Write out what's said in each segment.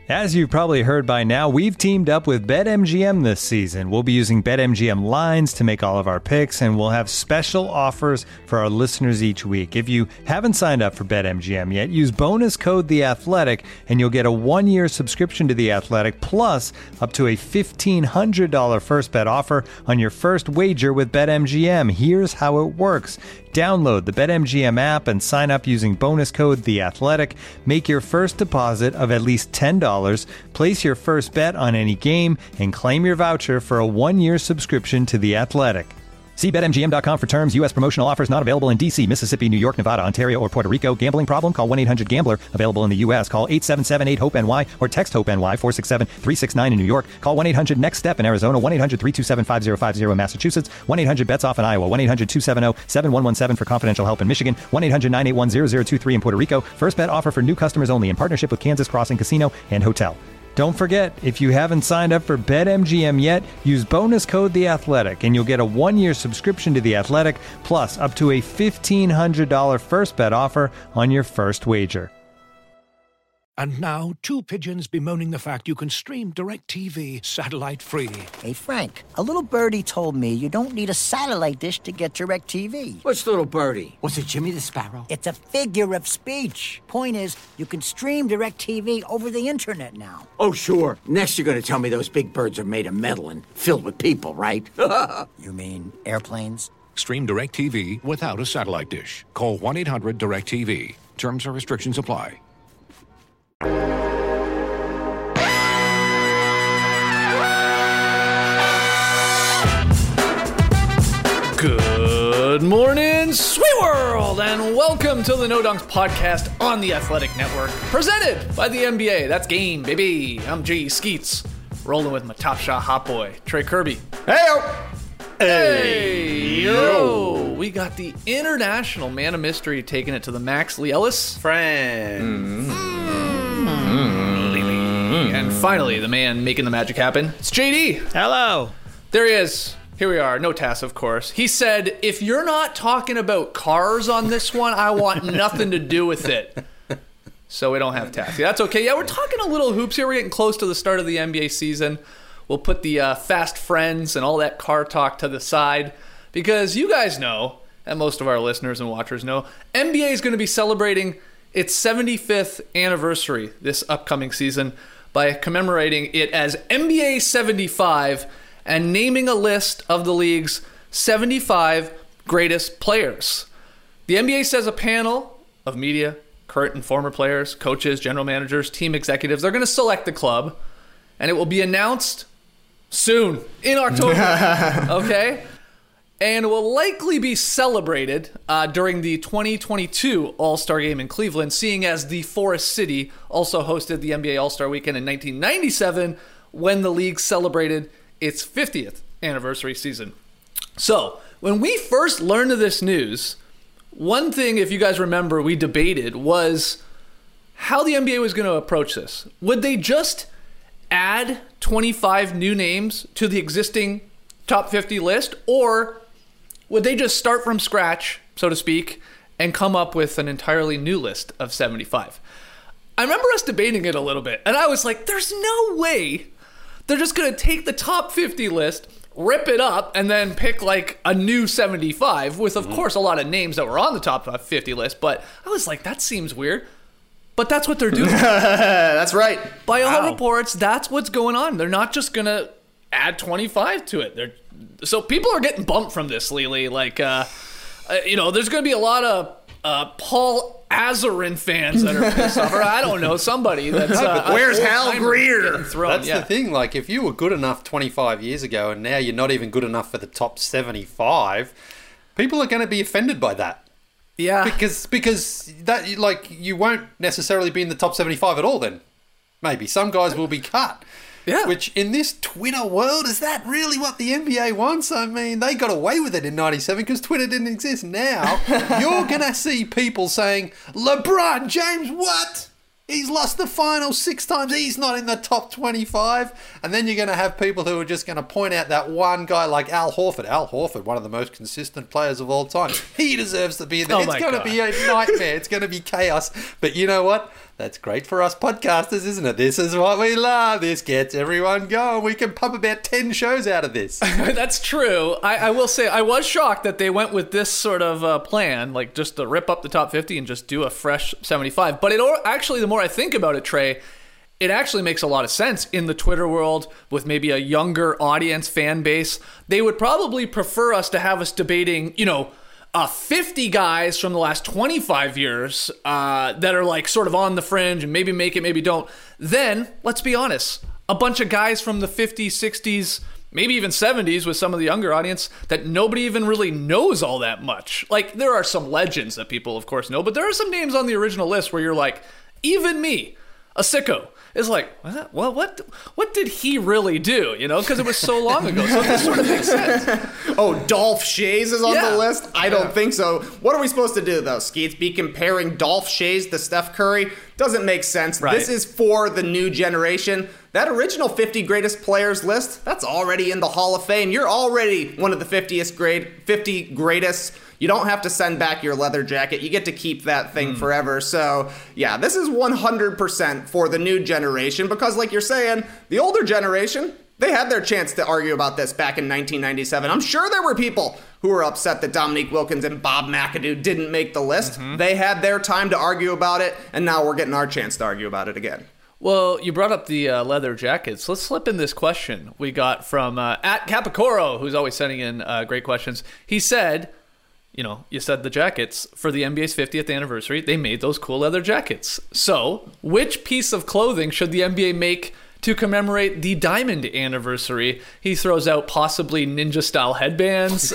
As you've probably heard by now, we've teamed up with BetMGM this season. We'll be using BetMGM lines to make all of our picks, and we'll have special offers for our listeners each week. If you haven't signed up for BetMGM yet, use bonus code The Athletic, and you'll get a 1-year subscription to The Athletic, plus up to a $1,500 first bet offer on your first wager with BetMGM. Here's how it works. Download the BetMGM app and sign up using bonus code The Athletic. Make your first deposit of at least $10. Place your first bet on any game and claim your voucher for a 1-year subscription to The Athletic. See BetMGM.com for terms. U.S. promotional offers not available in D.C., Mississippi, New York, Nevada, Ontario, or Puerto Rico. Gambling problem? Call 1-800-GAMBLER. Available in the U.S. Call 877-8-HOPE-NY or text HOPE-NY 467-369 in New York. Call 1-800-NEXT-STEP in Arizona. 1-800-327-5050 in Massachusetts. 1-800-BETS-OFF in Iowa. 1-800-270-7117 for confidential help in Michigan. 1-800-981-0023 in Puerto Rico. First bet offer for new customers only in partnership with Kansas Crossing Casino and Hotel. Don't forget, if you haven't signed up for BetMGM yet, use bonus code The Athletic, and you'll get a 1-year subscription to The Athletic, plus up to a $1,500 first bet offer on your first wager. And now, two pigeons bemoaning the fact you can stream DirecTV satellite-free. Hey, Frank, a little birdie told me you don't need a satellite dish to get DirecTV. Which little birdie? Was it Jimmy the Sparrow? It's a figure of speech. Point is, you can stream DirecTV over the internet now. Oh, sure. Next you're going to tell me those big birds are made of metal and filled with people, right? You mean airplanes? Stream DirecTV without a satellite dish. Call 1-800-DirecTV. Terms and restrictions apply. Good morning, sweet world, and welcome to the No Dunks podcast on the Athletic Network, presented by the NBA. That's game, baby. I'm G. Skeets, rolling with my top shot hot boy, Trey Kirby. Hey, yo! We got the international man of mystery taking it to the max, Lee Ellis. Friends. And finally, the man making the magic happen, it's JD. Hello. There he is. Here we are. No Tass, of course. He said, if you're not talking about cars on this one, I want nothing to do with it. So we don't have Tass. Yeah, that's okay. Yeah, we're talking a little hoops here. We're getting close to the start of the NBA season. We'll put the fast friends and all that car talk to the side because you guys know, and most of our listeners and watchers know, NBA is going to be celebrating its 75th anniversary this upcoming season by commemorating it as NBA 75 and naming a list of the league's 75 greatest players. The NBA says a panel of media, current and former players, coaches, general managers, team executives, they're going to select the club, and it will be announced soon, in October, okay? And will likely be celebrated during the 2022 All-Star Game in Cleveland, seeing as the Forest City also hosted the NBA All-Star Weekend in 1997 when the league celebrated its 50th anniversary season. So, when we first learned of this news, one thing, if you guys remember, we debated was how the NBA was going to approach this. Would they just add 25 new names to the existing top 50 list, or would they just start from scratch, so to speak, and come up with an entirely new list of 75? I remember us debating it a little bit, and I was like, there's no way they're just going to take the top 50 list, rip it up, and then pick like a new 75 with, of course, a lot of names that were on the top 50 list. But I was like, that seems weird. But that's what they're doing. That's right. By all reports, that's what's going on. They're not just going to add 25 to it. So people are getting bumped from this, Lily. Like, there's going to be a lot of Paul Azarin fans that are pissed off. Or I don't know, somebody that's... where's Hal Greer? That's the thing. Like, if you were good enough 25 years ago and now you're not even good enough for the top 75, people are going to be offended by that. Yeah. Because that, like, you won't necessarily be in the top 75 at all then. Maybe. Some guys will be cut. Yeah. Which, in this Twitter world, is that really what the NBA wants? I mean, they got away with it in 97 because Twitter didn't exist. Now, you're going to see people saying, LeBron James, what? He's lost the final 6 times. He's not in the top 25. And then you're going to have people who are just going to point out that one guy like Al Horford. Al Horford, one of the most consistent players of all time. He deserves to be there. It's going to be a nightmare. It's going to be chaos. But you know what? That's great for us podcasters, isn't it? This is what we love. This gets everyone going. We can pump about 10 shows out of this. That's true. I will say I was shocked that they went with this sort of plan, like just to rip up the top 50 and just do a fresh 75. But actually, the more I think about it, Trey, it actually makes a lot of sense in the Twitter world with maybe a younger audience fan base. They would probably prefer us to have us debating, 50 guys from the last 25 years that are like sort of on the fringe and maybe make it, maybe don't. Then, let's be honest, a bunch of guys from the 50s, 60s, maybe even 70s with some of the younger audience that nobody even really knows all that much. Like, there are some legends that people, of course, know, but there are some names on the original list where you're like, even me, a sicko, is like, well, what did he really do? Because it was so long ago. So this sort of makes sense. Oh, Dolph Schayes is on the list? I don't think so. What are we supposed to do, though, Skeets? Be comparing Dolph Schayes to Steph Curry? Doesn't make sense. Right. This is for the new generation. That original 50 greatest players list, that's already in the Hall of Fame. You're already one of the 50 greatest. You don't have to send back your leather jacket. You get to keep that thing forever. So, yeah, this is 100% for the new generation because, like you're saying, the older generation, they had their chance to argue about this back in 1997. I'm sure there were people who were upset that Dominique Wilkins and Bob McAdoo didn't make the list. They had their time to argue about it, and now we're getting our chance to argue about it again. Well, you brought up the leather jackets. Let's slip in this question we got from at Capicoro, who's always sending in great questions. He said, you said the jackets for the NBA's 50th anniversary, they made those cool leather jackets. So, which piece of clothing should the NBA make to commemorate the diamond anniversary? He throws out possibly ninja-style headbands,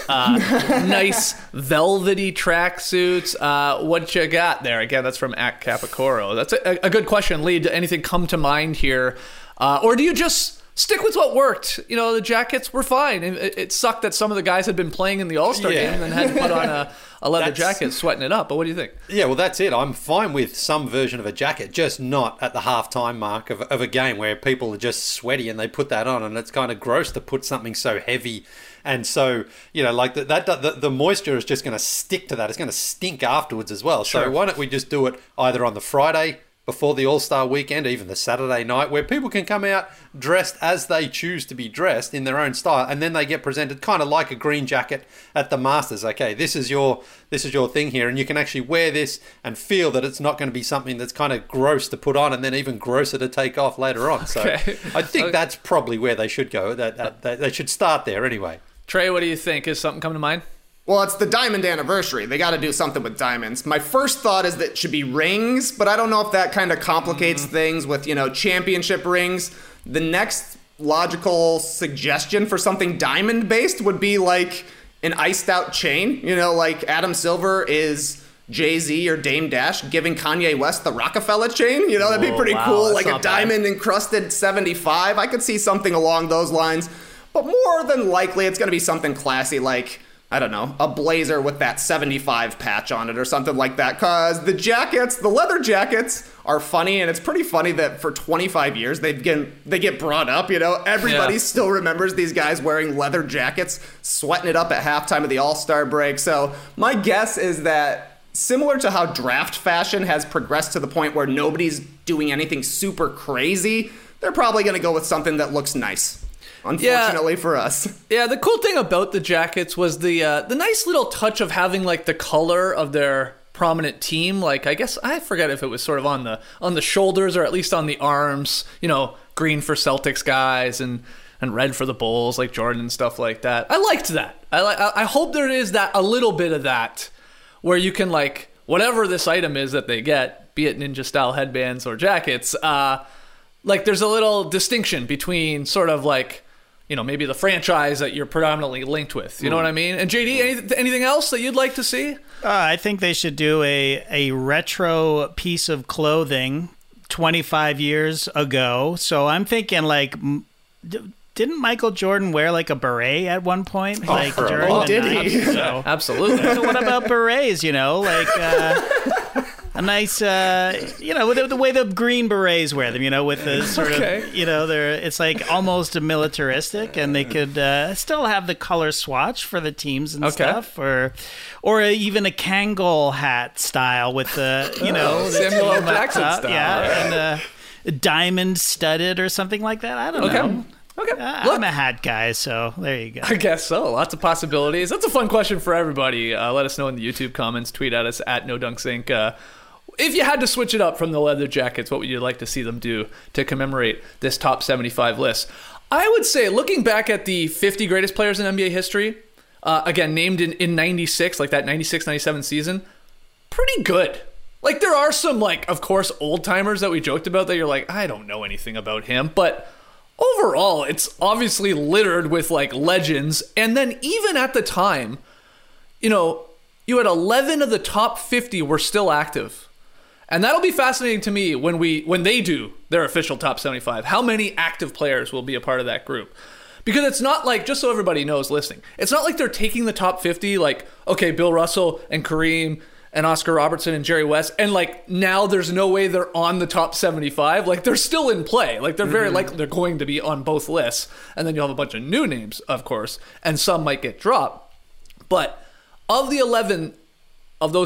nice velvety tracksuits. What you got there? Again, that's from at Capicoro. That's a good question, Lee. Did anything come to mind here? Or do you just stick with what worked? The jackets were fine. It sucked that some of the guys had been playing in the All-Star game and then had to put on a leather jacket, sweating it up. But what do you think? Yeah, well, that's it. I'm fine with some version of a jacket, just not at the halftime mark of a game where people are just sweaty and they put that on, and it's kind of gross to put something so heavy. And so, like the moisture is just going to stick to that. It's going to stink afterwards as well. Sure. So why don't we just do it either on the Friday before the All-Star weekend, even the Saturday night, where people can come out dressed as they choose to be dressed in their own style, and then they get presented kind of like a green jacket at the Masters. Okay, this is your thing here, and you can actually wear this and feel that it's not going to be something that's kind of gross to put on and then even grosser to take off later on. So I think that's probably where they should go. That they should start there anyway. Trey, what do you think? Is something come to mind? Well, it's the diamond anniversary. They got to do something with diamonds. My first thought is that it should be rings, but I don't know if that kind of complicates things with, championship rings. The next logical suggestion for something diamond-based would be like an iced-out chain. Like Adam Silver is Jay-Z or Dame Dash giving Kanye West the Rockefeller chain. That'd be pretty cool. Like a diamond-encrusted 75. I could see something along those lines. But more than likely, it's going to be something classy like, I don't know, a blazer with that 75 patch on it or something like that. Because the leather jackets are funny, and it's pretty funny that for 25 years they get brought up. Everybody still remembers these guys wearing leather jackets, sweating it up at halftime of the All-Star break. So my guess is that similar to how draft fashion has progressed to the point where nobody's doing anything super crazy, they're probably going to go with something that looks nice. Unfortunately for us. Yeah, the cool thing about the jackets was the nice little touch of having like the color of their prominent team. Like, I guess I forget if it was sort of on the shoulders or at least on the arms. Green for Celtics guys and red for the Bulls, like Jordan and stuff like that. I liked that. I hope there is that a little bit of that where you can like whatever this item is that they get, be it ninja style headbands or jackets. Like there's a little distinction between sort of like, maybe the franchise that you're predominantly linked with. You know what I mean? And JD, anything else that you'd like to see? I think they should do a retro piece of clothing 25 years ago. So I'm thinking like, didn't Michael Jordan wear like a beret at one point? Like during the did he? So, absolutely. So what about berets? a nice, the way the Green Berets wear them, with the sort of, it's like almost militaristic, and they could still have the color swatch for the teams and stuff, or even a Kangol hat style with the, the Samuel L. Jackson style. Yeah, and diamond studded or something like that. I don't know. Okay. I'm a hat guy, so there you go. I guess so. Lots of possibilities. That's a fun question for everybody. Let us know in the YouTube comments. Tweet at us at NoDunksInc. If you had to switch it up from the Leather Jackets, what would you like to see them do to commemorate this top 75 list? I would say, looking back at the 50 greatest players in NBA history, again, named in 96, like that 96-97 season, pretty good. Like, there are some, of course, old-timers that we joked about that you're like, I don't know anything about him, but overall, it's obviously littered with legends. And then even at the time, you had 11 of the top 50 were still active. And that'll be fascinating to me when they do their official top 75. How many active players will be a part of that group? Because it's not just so everybody knows listening, it's not like they're taking the top 50, okay, Bill Russell and Kareem and Oscar Robertson and Jerry West, and now there's no way they're on the top 75. They're still in play. They're very likely they're going to be on both lists. And then you'll have a bunch of new names, of course, and some might get dropped. But of the 11 of the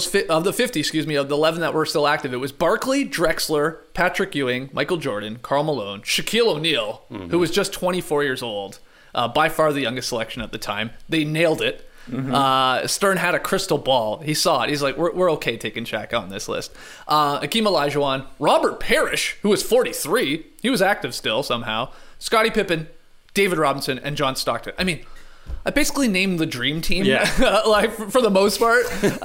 11 that were still active, it was Barkley, Drexler, Patrick Ewing, Michael Jordan, Karl Malone, Shaquille O'Neal, who was just 24 years old, by far the youngest selection at the time. They nailed it. Stern had a crystal ball. He saw it. He's like, we're okay taking Shaq on this list. Akeem Olajuwon, Robert Parrish, who was 43. He was active still somehow. Scottie Pippen, David Robinson, and John Stockton. I mean, I basically named the dream team, for the most part.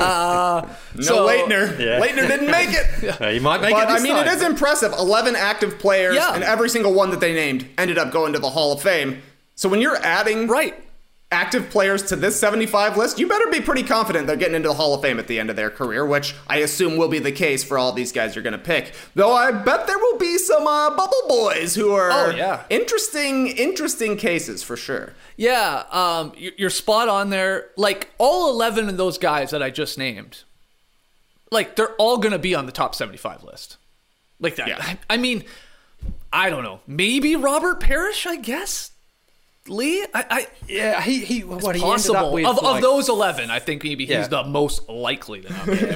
Leitner. Yeah. Leitner didn't make it. He might make it this time. It is impressive. 11 active players, and every single one that they named ended up going to the Hall of Fame. So when you're adding active players to this 75 list, you better be pretty confident they're getting into the Hall of Fame at the end of their career, which I assume will be the case for all these guys you're going to pick. Though I bet there will be some bubble boys who are interesting cases for sure. Yeah, you're spot on there. All 11 of those guys that I just named, they're all going to be on the top 75 list. That. Yeah. I mean, I don't know. Maybe Robert Parrish, I guess. Lee, he ended up with of those 11, I think maybe he's the most likely to nominate.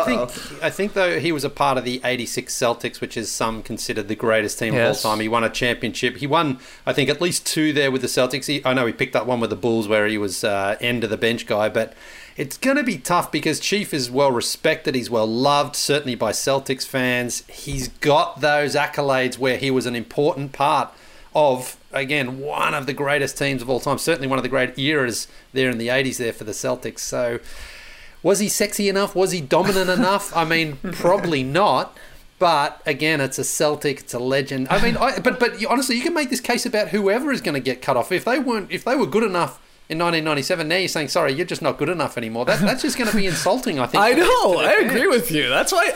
I think though he was a part of the '86 Celtics, which is some considered the greatest team of all time. He won a championship. He won, I think, at least 2 there with the Celtics. I know he picked up one with the Bulls where he was end of the bench guy, but it's going to be tough because Chief is well respected. He's well loved, certainly by Celtics fans. He's got those accolades where he was an important part of, again, one of the greatest teams of all time, certainly one of the great eras there in the 80s there for the Celtics. So was he sexy enough? Was he dominant enough? I mean, probably not. But again, it's a Celtic, it's a legend. I mean, but honestly, you can make this case about whoever is going to get cut off. If they were good enough in 1997, now you're saying, sorry, you're just not good enough anymore. That's just going to be insulting, I think. I know. I agree with you. That's why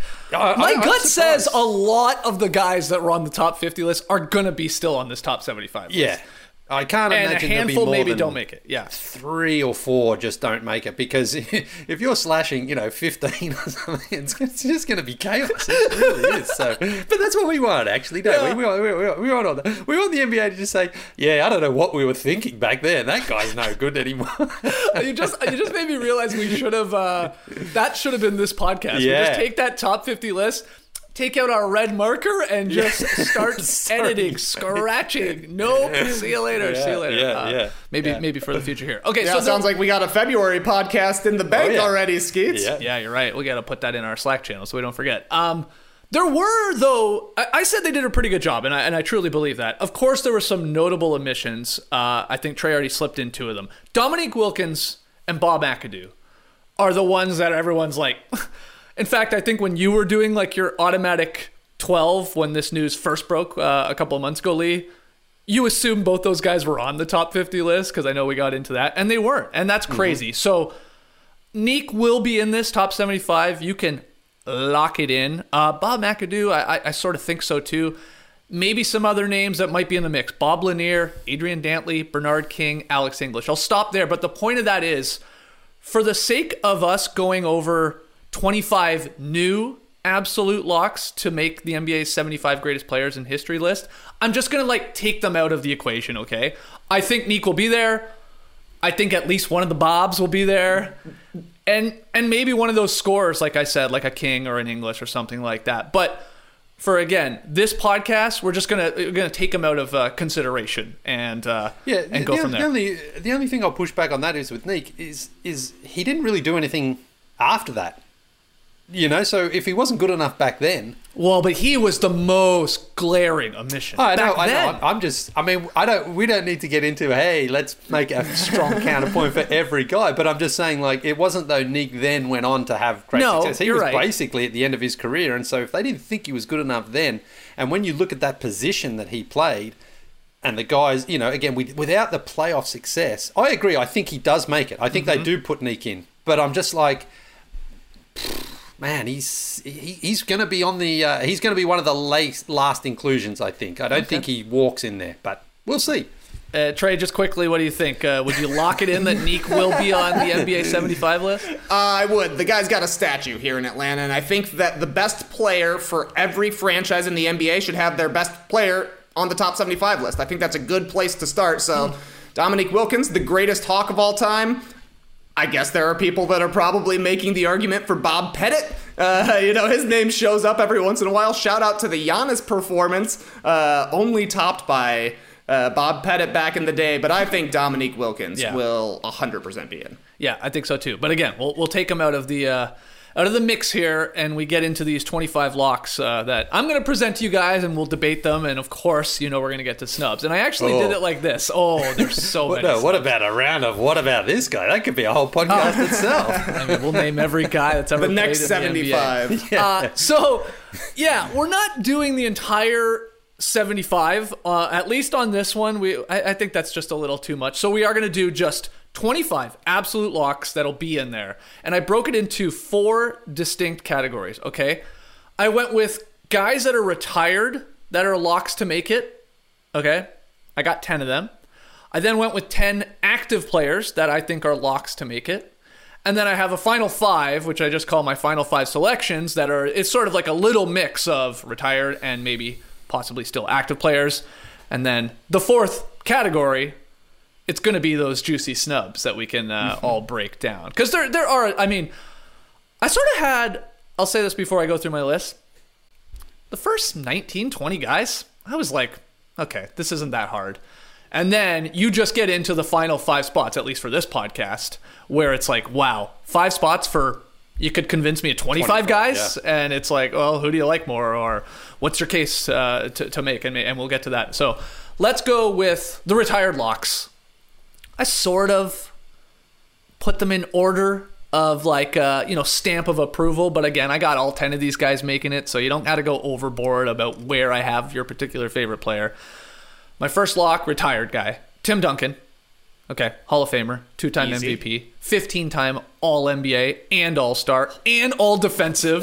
my gut says a lot of the guys that were on the top 50 list are going to be still on this top 75 list. Yeah. I can't imagine a handful there'll be more maybe than don't make it. Yeah, 3 or 4 just don't make it because if you're slashing, 15 or something, it's just going to be chaos. It really is. So, but that's what we want, actually, don't we? We want the NBA to just say, I don't know what we were thinking back then. That guy's no good anymore. you just made me realize we should have. That should have been this podcast. Yeah. We just take that top 50 list. Take out our red marker and just start editing, scratching. Nope. See you later. See you later. Maybe for the future here. Okay, so it sounds like we got a February podcast in the bank already, Skeets. Yeah, you're right. We got to put that in our Slack channel so we don't forget. There were, though, I said they did a pretty good job, and I truly believe that. Of course, there were some notable omissions. I think Trey already slipped in 2 of them. Dominique Wilkins and Bob McAdoo are the ones that everyone's like... In fact, I think when you were doing your automatic 12 when this news first broke a couple of months ago, Lee, you assumed both those guys were on the top 50 list because I know we got into that, and they weren't, and that's crazy. So Neek will be in this top 75. You can lock it in. Bob McAdoo, I sort of think so too. Maybe some other names that might be in the mix. Bob Lanier, Adrian Dantley, Bernard King, Alex English. I'll stop there, but the point of that is, for the sake of us going over 25 new absolute locks to make the NBA's 75 greatest players in history list. I'm just going to take them out of the equation, okay? I think Neek will be there. I think at least one of the Bobs will be there. And maybe one of those scorers, like I said, like a King or an English or something like that. But for, again, this podcast, we're just gonna take them out of consideration and go from there. The only thing I'll push back on that is with Neek is he didn't really do anything after that. So if he wasn't good enough back then... Well, but he was the most glaring omission. I know. We don't need to get into, hey, let's make a strong counterpoint for every guy. But I'm just saying, it wasn't though Neek then went on to have great success. He was basically at the end of his career. And so if they didn't think he was good enough then, and when you look at that position that he played, and the guys, again, without the playoff success, I agree. I think he does make it. I think they do put Neek in. But I'm just like... Man, he's going to be on the he's going to be one of the last inclusions, I think. I don't think he walks in there, but we'll see. Trey, just quickly, what do you think? Would you lock it in that Neek will be on the NBA 75 list? I would. The guy's got a statue here in Atlanta, and I think that the best player for every franchise in the NBA should have their best player on the top 75 list. I think that's a good place to start. So, Dominique Wilkins, the greatest Hawk of all time. I guess there are people that are probably making the argument for Bob Pettit. His name shows up every once in a while. Shout out to the Giannis performance, only topped by Bob Pettit back in the day. But I think Dominique Wilkins will 100% be in. Yeah, I think so too. But again, we'll take him out of the mix here, and we get into these 25 locks that I'm going to present to you guys, and we'll debate them. And of course, we're going to get to snubs. And I actually did it like this. Oh, there's so many. What about a round of what about this guy? That could be a whole podcast itself. I mean, we'll name every guy that's ever the played next in 75. The NBA. We're not doing the entire 75. At least on this one, I think that's just a little too much. So we are going to do just 25 absolute locks that'll be in there. And I broke it into 4 distinct categories, okay? I went with guys that are retired that are locks to make it, okay? I got 10 of them. I then went with 10 active players that I think are locks to make it. And then I have a final 5, which I just call my final 5 selections it's sort of like a little mix of retired and maybe possibly still active players. And then the 4th category, it's going to be those juicy snubs that we can all break down. Because there are, I sort of had, I'll say this before I go through my list, the first 19, 20 guys, I was like, okay, this isn't that hard. And then you just get into the final 5 spots, at least for this podcast, where it's like, wow, 5 spots for, you could convince me of 25 guys, and it's like, well, who do you like more? Or what's your case to make? And we'll get to that. So let's go with the retired locks. I sort of put them in order of stamp of approval. But again, I got all 10 of these guys making it, so you don't got to go overboard about where I have your particular favorite player. My first lock, retired guy, Tim Duncan. Okay, Hall of Famer, 2-time Easy. MVP, 15-time All-NBA and All-Star and All-Defensive,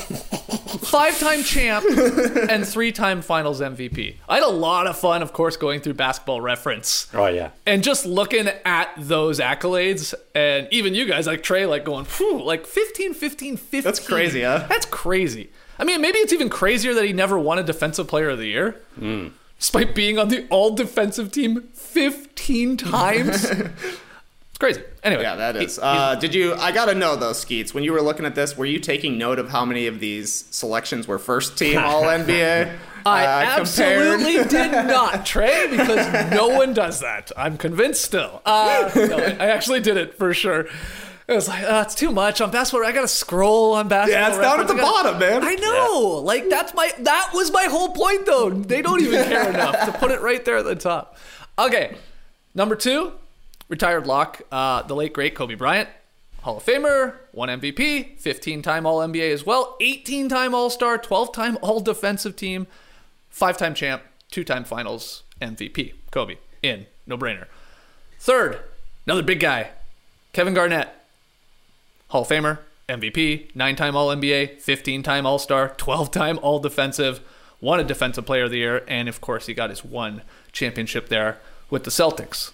5-time champ, and 3-time Finals MVP. I had a lot of fun, of course, going through Basketball Reference. Oh, yeah. And just looking at those accolades, and even you guys, like Trey, going, 15, 15, 15. That's crazy, huh? That's crazy. I mean, maybe it's even crazier that he never won a Defensive Player of the Year. Despite being on the all-defensive team 15 times. It's crazy. Anyway. Yeah, that is. I got to know though, Skeets, when you were looking at this, were you taking note of how many of these selections were first team All-NBA? I absolutely did not, Trey, because no one does that. I'm convinced still. No, I actually did it for sure. It was like, it's too much on Basketball. I got to scroll on Basketball. Yeah, it's down at the bottom, man. I know. Yeah. That was my whole point, though. They don't even care enough to put it right there at the top. Okay. Number 2, retired lock, the late, great Kobe Bryant. Hall of Famer, 1 MVP, 15-time All-NBA as well, 18-time All-Star, 12-time All-Defensive Team, 5-time champ, 2-time Finals MVP. Kobe. In. No brainer. Third, another big guy, Kevin Garnett. Hall of Famer, MVP, 9-time All-NBA, 15-time All-Star, 12-time All-Defensive, won a Defensive Player of the Year, and of course he got his 1 championship there with the Celtics.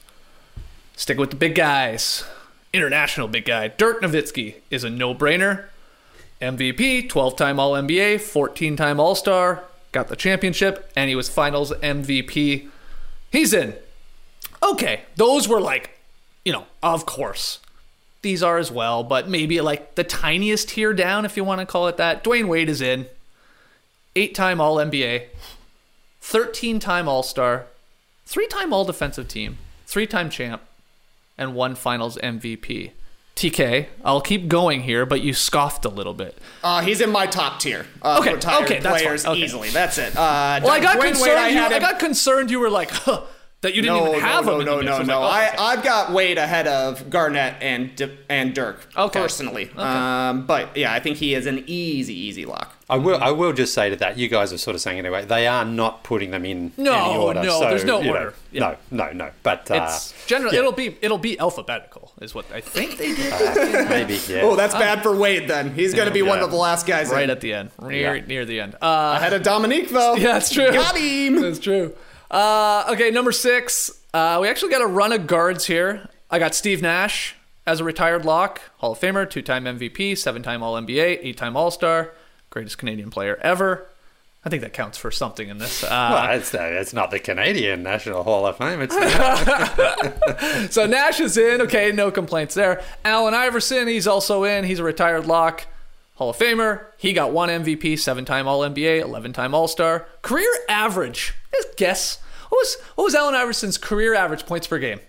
Stick with the big guys. International big guy. Dirk Nowitzki is a no-brainer. MVP, 12-time All-NBA, 14-time All-Star, got the championship, and he was finals MVP. He's in. Okay, those were like, of course. These are as well, but maybe like the tiniest tier down, if you want to call it that. Dwayne Wade is in. 8-time All-NBA, 13-time All-Star, 3-time All-Defensive Team, 3-time champ, and 1 finals MVP. TK, I'll keep going here, but you scoffed a little bit. He's in my top tier. Okay, retired that's players fine. Okay. Easily. That's it. Well, I got concerned. You were like, that you didn't even have him. No. I've got Wade ahead of Garnett and Dirk personally. Okay. But yeah, I think he is an easy lock. I will just say to that, you guys are sort of saying anyway, they are not putting them in any order. No, so, there's no order. No. But it's generally it'll be alphabetical, is what I think they did. Maybe, yeah. Oh, that's bad for Wade then. He's going to be one of the last guys right in. at the end, near the end. Ahead of Dominique though. Yeah, that's true. Got him. That's true. Okay, number 6. We actually got a run of guards here. I got Steve Nash as a retired lock, Hall of Famer, 2-time MVP, 7-time All-NBA, 8-time All-Star, greatest Canadian player ever. I think that counts for something in this. Well, it's not the Canadian National Hall of Fame. It's So Nash is in. Okay, no complaints there. Allen Iverson, he's also in. He's a retired lock, Hall of Famer. He got 1 MVP, 7-time All-NBA, 11-time All-Star. Career average. Just guess. What was Allen Iverson's career average points per game?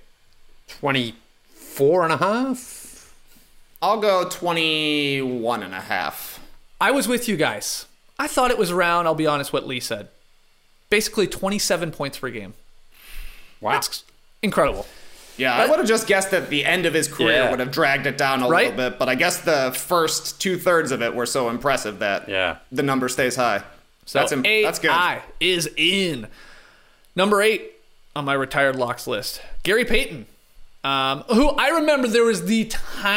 24.5? I'll go 21.5. I was with you guys. I thought it was around, I'll be honest, what Lee said. Basically 27 points per game. Wow. That's incredible. Yeah, I would have just guessed that the end of his career would have dragged it down a little bit, but I guess the first 2/3 of it were so impressive that the number stays high. So that's good. AI is in. Number 8 on my retired locks list, Gary Payton, who I remember there was the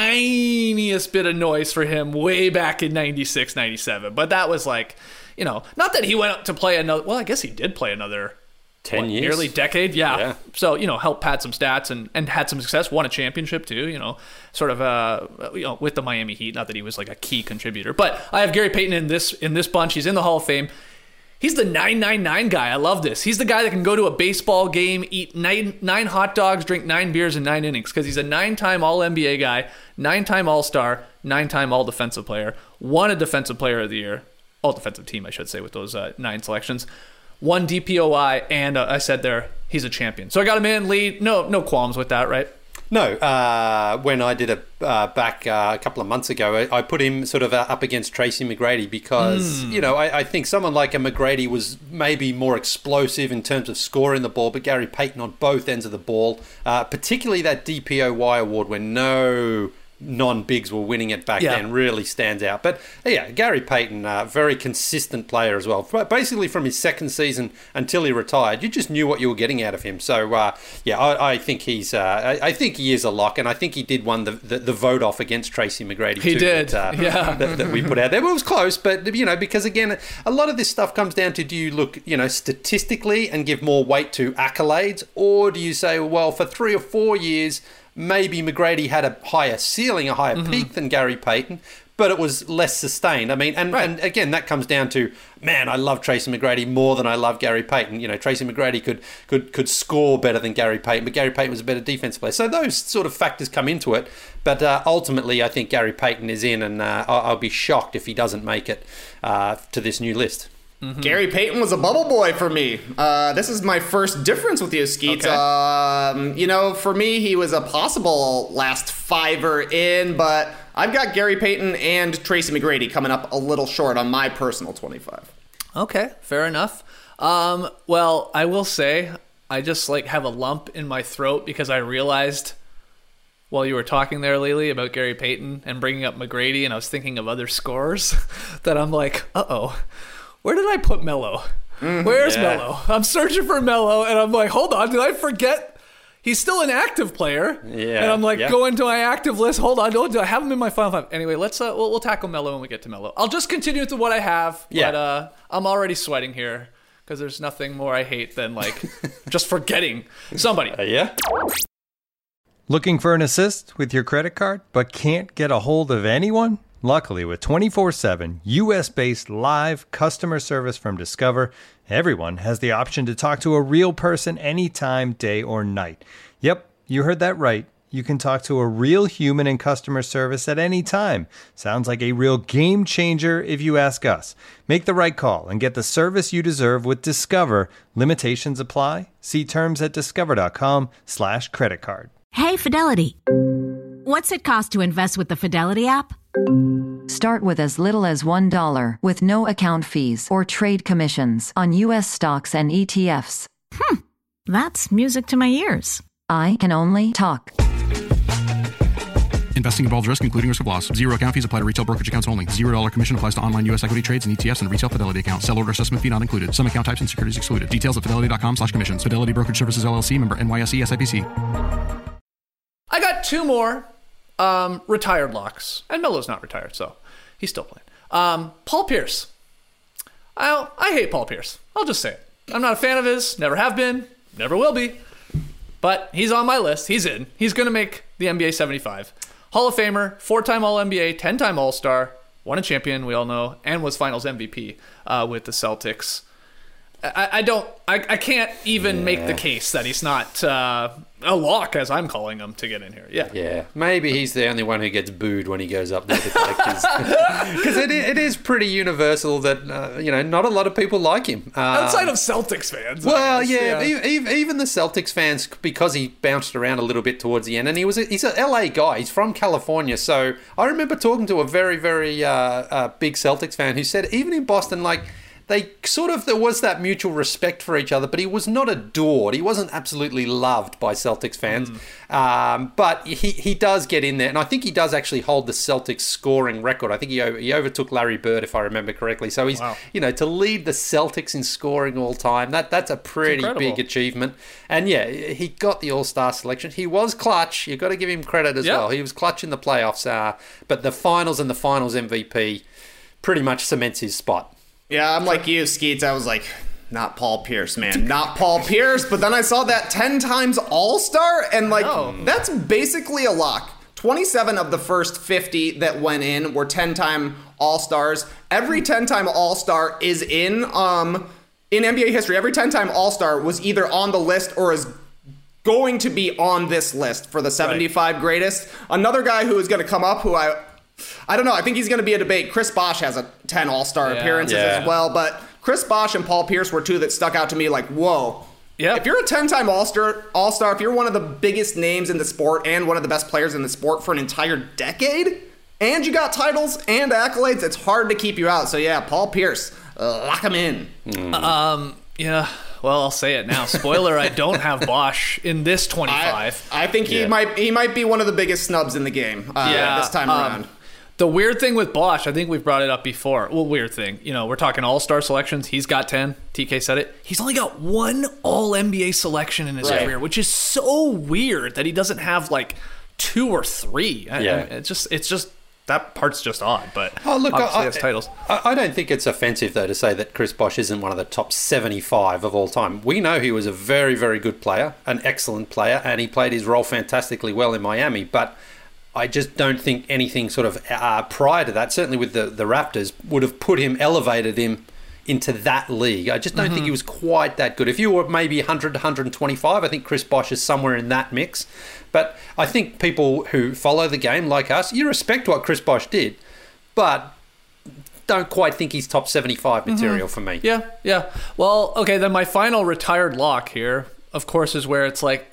tiniest bit of noise for him way back in 96, 97. But that was like, not that he went up to play another, well, I guess he did play another 10 years. Nearly decade, yeah. So, helped pad some stats and had some success, won a championship too, sort of, with the Miami Heat. Not that he was like a key contributor. But I have Gary Payton in this bunch. He's in the Hall of Fame. He's the 999 guy. I love this. He's the guy that can go to a baseball game, eat nine hot dogs, drink 9 beers in 9 innings, because he's a 9-time All-NBA guy, 9-time All-Star, 9-time All-Defensive Player, won a Defensive Player of the Year, All-Defensive Team, I should say, with those 9 selections, 1 DPOI, and I said there, he's a champion. So I got him in, lead. No qualms with that, right? No, when I did it back a couple of months ago, I put him sort of up against Tracy McGrady because, I think someone like a McGrady was maybe more explosive in terms of scoring the ball, but Gary Payton on both ends of the ball, particularly that DPOY award when no non-bigs were winning it back then, really stands out. But yeah, Gary Payton, very consistent player as well. Basically from his second season until he retired, you just knew what you were getting out of him. So I think he's I think he is a lock, and I think he did win the vote off against Tracy McGrady. He too, did, that we put out there. But it was close, but because again, a lot of this stuff comes down to, do you look statistically and give more weight to accolades, or do you say, well, for 3 or 4 years maybe McGrady had a higher ceiling, a higher peak than Gary Payton, but it was less sustained. I mean, and again, that comes down to, man, I love Tracy McGrady more than I love Gary Payton. Tracy McGrady could score better than Gary Payton, but Gary Payton was a better defensive player. So those sort of factors come into it. But ultimately, I think Gary Payton is in, and I'll be shocked if he doesn't make it to this new list. Mm-hmm. Gary Payton was a bubble boy for me. This is my first difference with you, Skeets. Okay. For me, he was a possible last fiver in, but I've got Gary Payton and Tracy McGrady coming up a little short on my personal 25. Okay, fair enough. Well, I will say, I just have a lump in my throat because I realized while you were talking there, Lily, about Gary Payton and bringing up McGrady, and I was thinking of other scorers, that I'm like, uh-oh. Where did I put Melo? Where's Melo? I'm searching for Melo, and I'm like, hold on, did I forget? He's still an active player. Yeah. And I'm like, going to my active list. Hold on, do I have him in my final 5? Anyway, let's we'll tackle Melo when we get to Melo. I'll just continue with what I have, but I'm already sweating here because there's nothing more I hate than just forgetting somebody. Looking for an assist with your credit card but can't get a hold of anyone? Luckily, with 24/7 US-based live customer service from Discover, everyone has the option to talk to a real person anytime, day or night. Yep, you heard that right. You can talk to a real human in customer service at any time. Sounds like a real game changer if you ask us. Make the right call and get the service you deserve with Discover. Limitations apply. See terms at discover.com/creditcard. Hey, Fidelity. What's it cost to invest with the Fidelity app? Start with as little as $1 with no account fees or trade commissions on U.S. stocks and ETFs. That's music to my ears. I can only talk. Investing involves risk, including risk of loss. Zero account fees apply to retail brokerage accounts only. $0 commission applies to online U.S. equity trades and ETFs and retail Fidelity account. Sell order assessment fee not included. Some account types and securities excluded. Details at fidelity.com/commissions. Fidelity Brokerage Services, LLC, member NYSE, SIPC. I got two more retired locks. And Melo's not retired, so he's still playing. Paul Pierce. I hate Paul Pierce. I'll just say it. I'm not a fan of his. Never have been. Never will be. But he's on my list. He's in. He's going to make the NBA 75. Hall of Famer, 4-time All-NBA, 10-time All-Star, won a champion, we all know, and was Finals MVP with the Celtics. I can't even make the case that he's not a lock, as I'm calling him, to get in here. Yeah. Maybe he's the only one who gets booed when he goes up there to collect because it is pretty universal that not a lot of people like him outside of Celtics fans. Well, even the Celtics fans, because he bounced around a little bit towards the end, and he's an LA guy. He's from California, so I remember talking to a very very big Celtics fan who said even in Boston, like, they there was that mutual respect for each other, but he was not adored. He wasn't absolutely loved by Celtics fans. But he does get in there, and I think he does actually hold the Celtics scoring record. I think he overtook Larry Bird, if I remember correctly. So he's, to lead the Celtics in scoring all time, that's a pretty big achievement. And he got the All-Star selection. He was clutch. You've got to give him credit as well. He was clutch in the playoffs, but the finals and the finals MVP pretty much cements his spot. Yeah, I'm like you, Skeets. I was like, not Paul Pierce, man. Not Paul Pierce. But then I saw that 10 times All-Star, and that's basically a lock. 27 of the first 50 that went in were 10-time All-Stars. Every 10-time All-Star is in NBA history. Every 10-time All-Star was either on the list or is going to be on this list for the 75 greatest. Another guy who is going to come up, who I don't know. I think he's going to be a debate. Chris Bosh has 10 All-Star appearances as well, but Chris Bosh and Paul Pierce were two that stuck out to me like, whoa. Yeah. If you're a 10-time All-Star, if you're one of the biggest names in the sport and one of the best players in the sport for an entire decade, and you got titles and accolades, it's hard to keep you out. So yeah, Paul Pierce, lock him in. Yeah. Well, I'll say it now. Spoiler, I don't have Bosh in this 25. I think he might be one of the biggest snubs in the game this time around. The weird thing with Bosh, I think we've brought it up before. Well, weird thing. We're talking all-star selections. He's got 10. TK said it. He's only got one all-NBA selection in his career, which is so weird that he doesn't have like 2 or 3. It's just that part's just odd. But obviously has titles. I don't think it's offensive, though, to say that Chris Bosh isn't one of the top 75 of all time. We know he was a very, very good player, an excellent player, and he played his role fantastically well in Miami. But I just don't think anything sort of prior to that, certainly with the Raptors, would have elevated him into that league. I just don't think he was quite that good. If you were maybe 100 to 125, I think Chris Bosh is somewhere in that mix. But I think people who follow the game like us, you respect what Chris Bosh did, but don't quite think he's top 75 material for me. Yeah. Well, okay, then my final retired lock here, of course, is where it's like,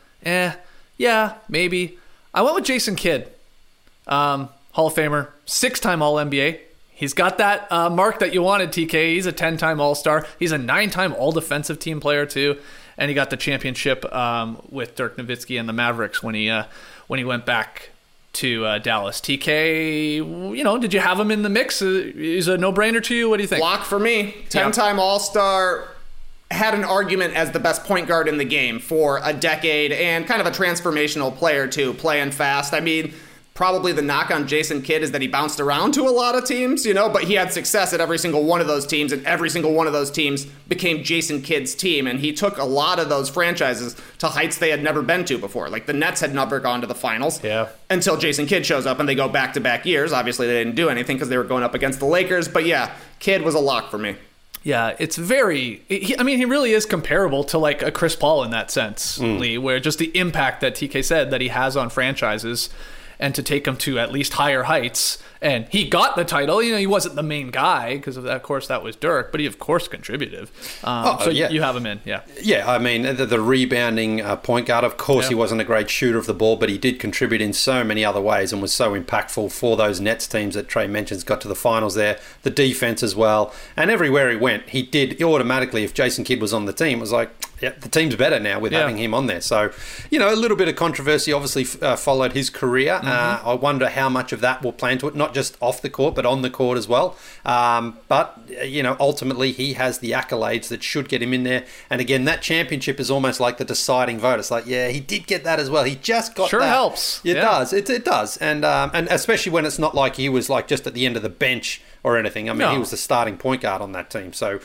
maybe. I went with Jason Kidd, Hall of Famer, 6-time All-NBA. He's got that mark that you wanted, TK. He's a 10-time All-Star. He's a 9-time All-Defensive Team player, too. And he got the championship with Dirk Nowitzki and the Mavericks when he went back to Dallas. TK, did you have him in the mix? Is a no-brainer to you? What do you think? Lock for me. 10-time All-Star. Had an argument as the best point guard in the game for a decade and kind of a transformational player too, playing fast. I mean, probably the knock on Jason Kidd is that he bounced around to a lot of teams, but he had success at every single one of those teams, and every single one of those teams became Jason Kidd's team, and he took a lot of those franchises to heights they had never been to before. Like the Nets had never gone to the finals until Jason Kidd shows up, and they go back-to-back years. Obviously, they didn't do anything because they were going up against the Lakers, but yeah, Kidd was a lock for me. Yeah, it's very... he really is comparable to like a Chris Paul in that sense, Lee, where just the impact that TK said that he has on franchises and to take him to at least higher heights. And he got the title. He wasn't the main guy because, of course, that was Dirk, but he, of course, contributed. You have him in, yeah. Yeah, I mean, the rebounding point guard, of course, he wasn't a great shooter of the ball, but he did contribute in so many other ways and was so impactful for those Nets teams that Trey mentions got to the finals there. The defense as well. And everywhere he went, he did automatically, if Jason Kidd was on the team, it was like, yeah, the team's better now with having him on there. So, a little bit of controversy obviously followed his career. I wonder how much of that will play into it, not just off the court, but on the court as well. But ultimately he has the accolades that should get him in there. And again, that championship is almost like the deciding vote. It's like, yeah, he did get that as well. He just got that. Helps. It does. It does. And especially when it's not like he was like just at the end of the bench or anything. I mean, he was the starting point guard on that team. So,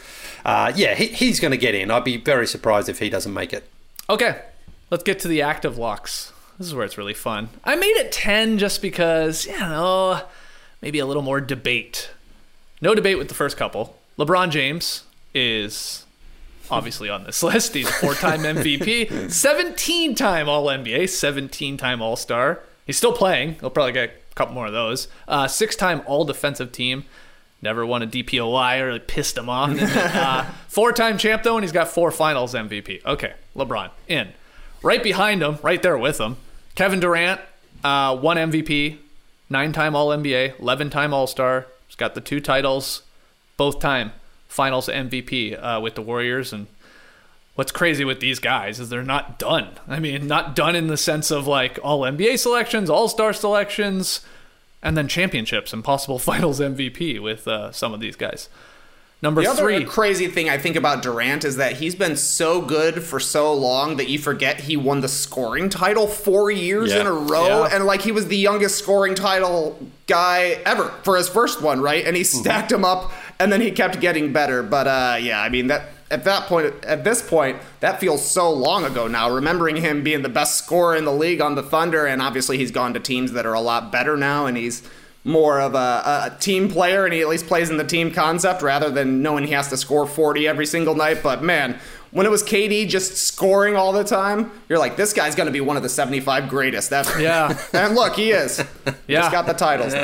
he's going to get in. I'd be very surprised if he doesn't make it. Okay, let's get to the active locks. This is where it's really fun. I made it 10 just because, maybe a little more debate. No debate with the first couple. LeBron James is obviously on this list. He's a 4-time MVP, 17-time All-NBA, 17-time All-Star. He's still playing. He'll probably get a couple more of those. 6-time All-Defensive Team. Never won a DPOY, or really pissed him off. 4-time champ, though, and he's got 4 finals MVP. Okay, LeBron, in. Right behind him, right there with him, Kevin Durant, 1 MVP, 9-time All-NBA, 11-time All-Star. He's got the 2 titles, both-time finals MVP with the Warriors. And what's crazy with these guys is they're not done. I mean, not done in the sense of like All-NBA selections, All-Star selections, and then championships and possible finals MVP with some of these guys. Number 3. The other crazy thing I think about Durant is that he's been so good for so long that you forget he won the scoring title 4 years in a row. And like he was the youngest scoring title guy ever for his first one, right? And he stacked him up and then he kept getting better. But I mean, that at this point, that feels so long ago now, remembering him being the best scorer in the league on the Thunder. And obviously he's gone to teams that are a lot better now, and he's more of a team player, and he at least plays in the team concept rather than knowing he has to score 40 every single night. But man, when it was KD just scoring all the time, you're like, this guy's going to be one of the 75 greatest. And look, he is. Just got the titles.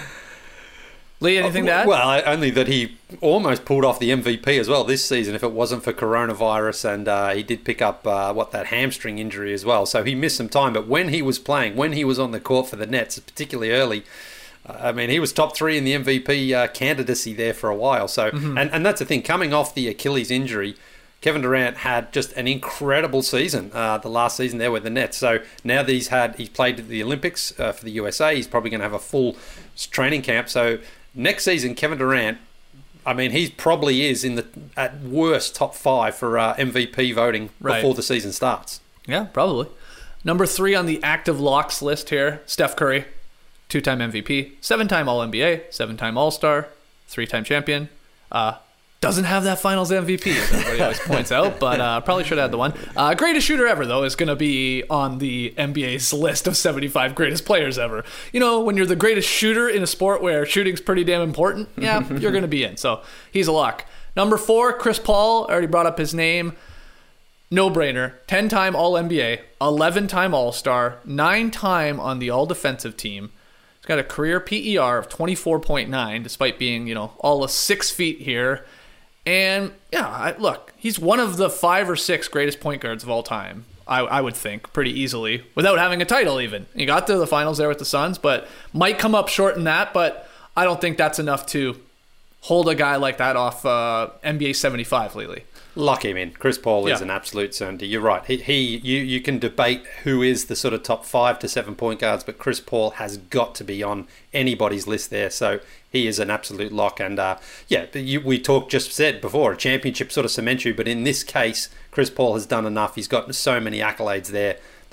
Lee, anything to add? Well, only that he almost pulled off the MVP as well this season if it wasn't for coronavirus, and he did pick up that hamstring injury as well. So he missed some time. But when he was playing, when he was on the court for the Nets, particularly early, I mean, he was top 3 in the MVP candidacy there for a while. So, and that's the thing. Coming off the Achilles injury, Kevin Durant had just an incredible season the last season there with the Nets. So now that he's played at the Olympics for the USA, he's probably going to have a full training camp. So next season, Kevin Durant, I mean, he probably is in the at worst top 5 for MVP voting before the season starts. Yeah, probably. Number 3 on the active locks list here, Steph Curry. 2-time MVP, 7-time All-NBA, 7-time All-Star, 3-time champion. Doesn't have that finals MVP, as everybody always points out, but probably should have had the one. Greatest shooter ever, though, is going to be on the NBA's list of 75 greatest players ever. When you're the greatest shooter in a sport where shooting's pretty damn important, you're going to be in. So he's a lock. Number 4, Chris Paul. I already brought up his name. No-brainer. 10-time All-NBA, 11-time All-Star, 9-time on the All-Defensive Team. He's got a career PER of 24.9, despite being, all of 6 feet here. And, look, he's one of the 5 or 6 greatest point guards of all time, I would think, pretty easily, without having a title even. He got to the finals there with the Suns, but might come up short in that, but I don't think that's enough to hold a guy like that off NBA 75 lately. Lock him in. Chris Paul is an absolute certainty. You're right. You can debate who is the sort of top 5 to 7 point guards, but Chris Paul has got to be on anybody's list there. So he is an absolute lock. And we just said before, a championship sort of cements you, but in this case, Chris Paul has done enough. He's got so many accolades there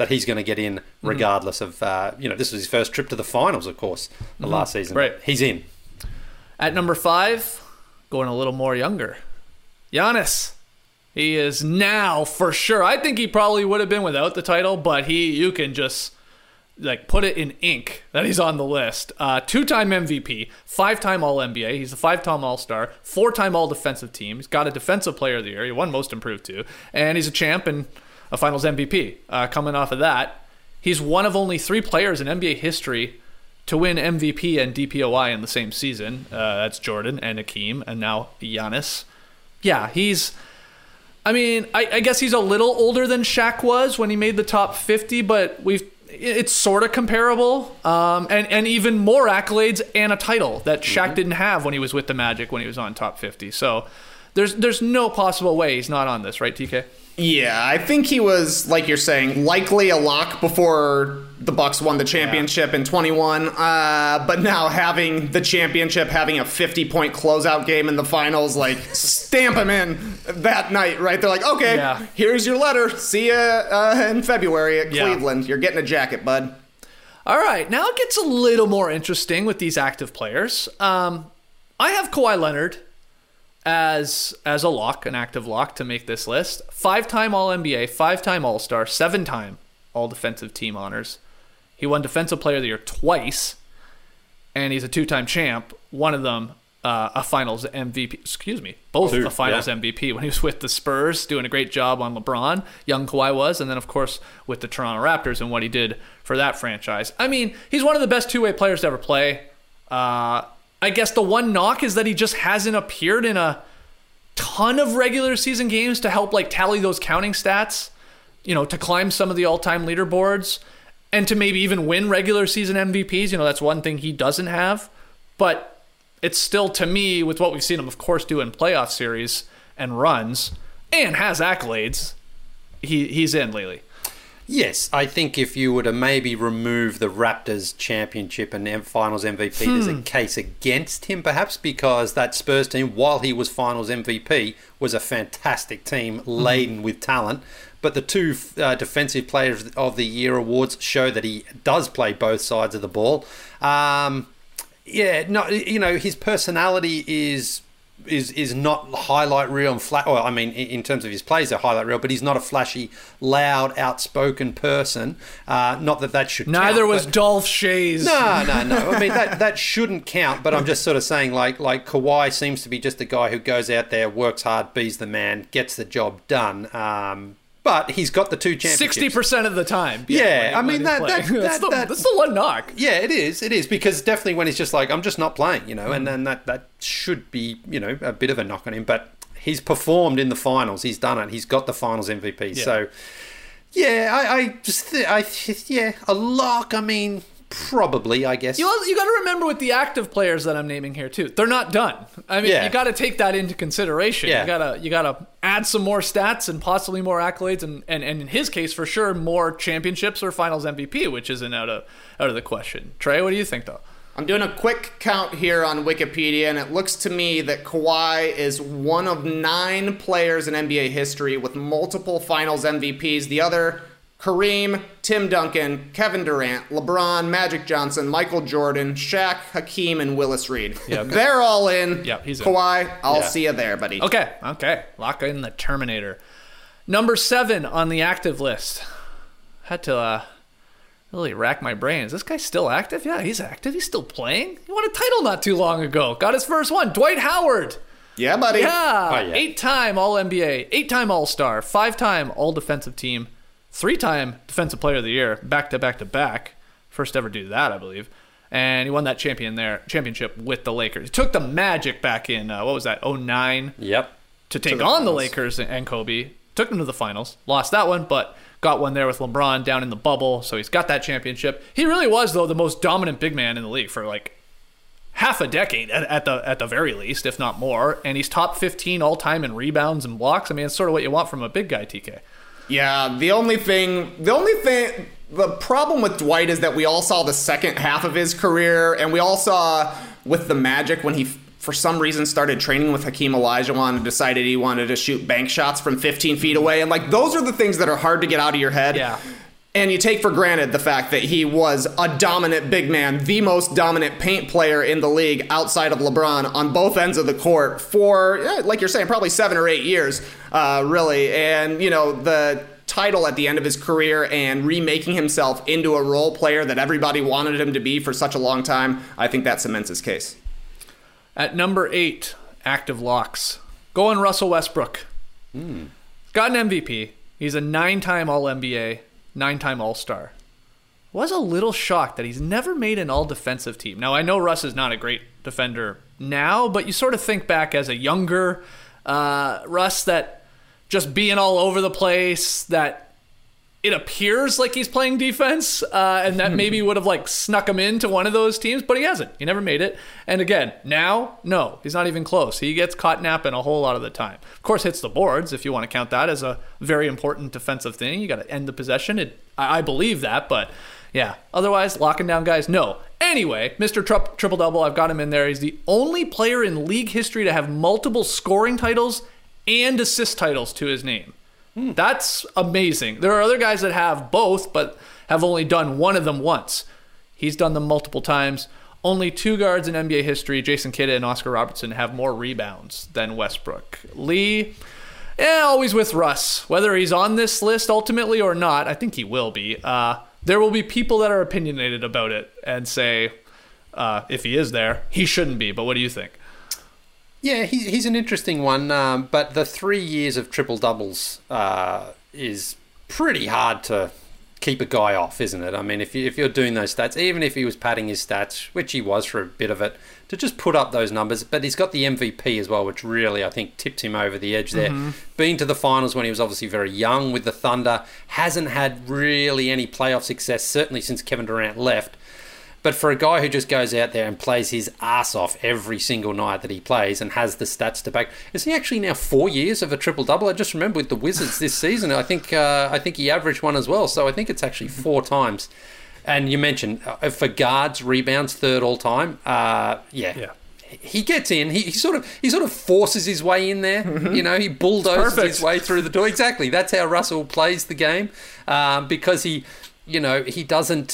that he's going to get in regardless of, this was his first trip to the finals, of course, the last season. Right. He's in. At number 5, going a little more younger, Giannis. He is now for sure. I think he probably would have been without the title, but you can just put it in ink that he's on the list. 2-time MVP, 5-time All-NBA. He's a 5-time All-Star, 4-time All-Defensive Team. He's got a Defensive Player of the Year. He won Most Improved too, and he's a champ and a Finals MVP. Coming off of that, he's one of only 3 players in NBA history to win MVP and DPOI in the same season. That's Jordan and Hakeem, and now Giannis. Yeah, I guess he's a little older than Shaq was when he made the top 50, but it's sort of comparable. And even more accolades and a title that Shaq didn't have when he was with the Magic when he was on top 50. So there's no possible way he's not on this, right, TK? Yeah, I think he was, like you're saying, likely a lock before the Bucks won the championship in 21. But now having the championship, having a 50-point closeout game in the finals, stamp him in that night, right? They're like, okay, here's your letter. See ya in February at Cleveland. You're getting a jacket, bud. All right, now it gets a little more interesting with these active players. I have Kawhi Leonard as a lock, an active lock to make this list. 5-time All-NBA, 5-time All-Star, 7-time All-Defensive Team honors. He won Defensive Player of the Year twice, and he's a 2-time champ. One of them a Finals MVP. Both a Finals MVP when he was with the Spurs, doing a great job on LeBron. Young Kawhi was, and then of course with the Toronto Raptors and what he did for that franchise. I mean, he's one of the best two-way players to ever play. I guess the one knock is that he just hasn't appeared in a ton of regular season games to help tally those counting stats, to climb some of the all-time leaderboards and to maybe even win regular season MVPs. That's one thing he doesn't have. But it's still, to me, with what we've seen him, of course, do in playoff series and runs and has accolades, he's in lately. Yes, I think if you were to maybe remove the Raptors championship and Finals MVP, there's a case against him perhaps, because that Spurs team, while he was Finals MVP, was a fantastic team laden with talent. But the 2 Defensive Players of the Year awards show that he does play both sides of the ball. His personality is not highlight reel and flat. Well, I mean, in terms of his plays, they're highlight reel, but he's not a flashy, loud, outspoken person. Not that should. Neither count, was Dolph Schayes. No. I mean, that shouldn't count. But I'm just sort of saying, like Kawhi seems to be just a guy who goes out there, works hard, be's the man, gets the job done. But he's got the 2 championships. 60% of the time. I mean, that's the one knock. Yeah, it is, because definitely when he's just I'm just not playing, and then that should be, a bit of a knock on him. But he's performed in the finals. He's done it. He's got the Finals MVP. Yeah. So, a lock. I mean, probably, I guess. You got to remember with the active players that I'm naming here too, they're not done. I mean, you got to take that into consideration. Yeah. You gotta add some more stats and possibly more accolades, and in his case, for sure, more championships or Finals MVP, which isn't out of the question. Trey, what do you think though? I'm doing a quick count here on Wikipedia, and it looks to me that Kawhi is one of 9 players in NBA history with multiple Finals MVPs. The other: Kareem, Tim Duncan, Kevin Durant, LeBron, Magic Johnson, Michael Jordan, Shaq, Hakeem, and Willis Reed. Yep. They're all in. Yep, he's in. Kawhi, I'll see you there, buddy. Okay. Lock in the Terminator. Number 7 on the active list. Had to really rack my brain. Is this guy still active? Yeah, he's active. He's still playing. He won a title not too long ago. Got his first one. Dwight Howard. Yeah, buddy. Yeah. 8-time All-NBA, 8-time All-Star, 5-time All-Defensive Team, 3-time Defensive Player of the Year, back-to-back. First ever do that, I believe. And he won that championship with the Lakers. He took the Magic back in, 2009? Yep. To take on the Lakers and Kobe. Took them to the finals. Lost that one, but got one there with LeBron down in the bubble, so he's got that championship. He really was, though, the most dominant big man in the league for, half a decade at the very least, if not more. And he's top 15 all-time in rebounds and blocks. I mean, it's sort of what you want from a big guy, TK. Yeah, the problem with Dwight is that we all saw the second half of his career, and we all saw with the Magic when he, for some reason, started training with Hakeem Olajuwon and decided he wanted to shoot bank shots from 15 feet away. And those are the things that are hard to get out of your head. Yeah. And you take for granted the fact that he was a dominant big man, the most dominant paint player in the league outside of LeBron on both ends of the court for, like you're saying, probably 7 or 8 years, really. And, the title at the end of his career and remaking himself into a role player that everybody wanted him to be for such a long time, I think that cements his case. At number 8, active locks. Going Russell Westbrook. Got an MVP. He's a 9-time All-NBA. 9-time All-Star. Was a little shocked that he's never made an all-defensive team. Now, I know Russ is not a great defender now, but you sort of think back as a younger Russ that just being all over the place, that it appears like he's playing defense, and that maybe would have snuck him into one of those teams, but he hasn't. He never made it. And again, now, no, he's not even close. He gets caught napping a whole lot of the time. Of course, hits the boards, if you want to count that as a very important defensive thing. You got to end the possession. I believe that, but yeah. Otherwise, locking down guys, no. Anyway, Mr. Triple-Double, I've got him in there. He's the only player in league history to have multiple scoring titles and assist titles to his name. That's amazing. There are other guys that have both, but have only done one of them once. He's done them multiple times. Only 2 guards in NBA history, Jason Kidd and Oscar Robertson, have more rebounds than Westbrook. Lee, always with Russ. Whether he's on this list ultimately or not, I think he will be. There will be people that are opinionated about it and say, if he is there, he shouldn't be. But what do you think? Yeah, he's an interesting one, but the 3 years of triple-doubles is pretty hard to keep a guy off, isn't it? I mean, if you're doing those stats, even if he was padding his stats, which he was for a bit of it, to just put up those numbers, but he's got the MVP as well, which really, I think, tipped him over the edge there. Being to the finals when he was obviously very young with the Thunder, hasn't had really any playoff success, certainly since Kevin Durant left. But for a guy who just goes out there and plays his ass off every single night that he plays and has the stats to back, is he actually now 4 years of a triple-double? I just remember with the Wizards this season, I think he averaged one as well. So I think it's actually 4 times. And you mentioned for guards, rebounds, 3rd all time. Yeah. He gets in. He sort of forces his way in there. He bulldozes his way through the door. Exactly. That's how Russell plays the game, because he doesn't.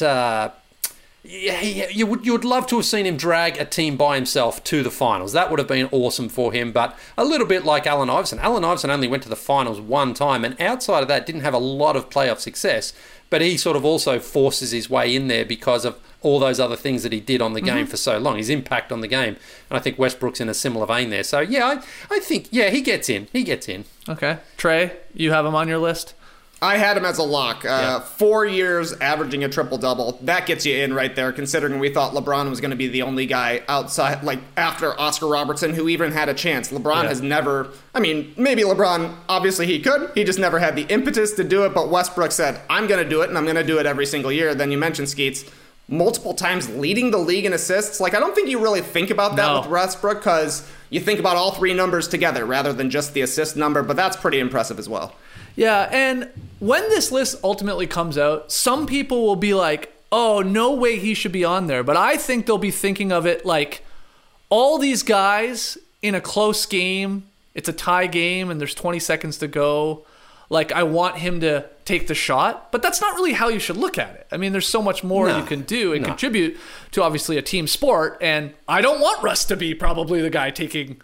You would love to have seen him drag a team by himself to the finals. That would have been awesome for him, but a little bit like Allen Iverson. Allen Iverson only went to the finals 1 time, and outside of that didn't have a lot of playoff success, but he sort of also forces his way in there because of all those other things that he did on the game for so long, his impact on the game. And I think Westbrook's in a similar vein there. So, yeah, I think, he gets in. He gets in. Okay. Trey, you have him on your list? I had him as a lock. 4 years averaging a triple-double. That gets you in right there, considering we thought LeBron was going to be the only guy outside, after Oscar Robertson, who even had a chance. LeBron has never, maybe LeBron, obviously he could. He just never had the impetus to do it, but Westbrook said, I'm going to do it, and I'm going to do it every single year. Then you mentioned Skeets, multiple times leading the league in assists. I don't think you really think about that with Westbrook, because you think about all 3 numbers together rather than just the assist number, but that's pretty impressive as well. Yeah, and when this list ultimately comes out, some people will be like, oh, no way he should be on there. But I think they'll be thinking of it like all these guys in a close game, it's a tie game and there's 20 seconds to go. I want him to take the shot. But that's not really how you should look at it. There's so much more you can do and contribute to obviously a team sport. And I don't want Russ to be probably the guy taking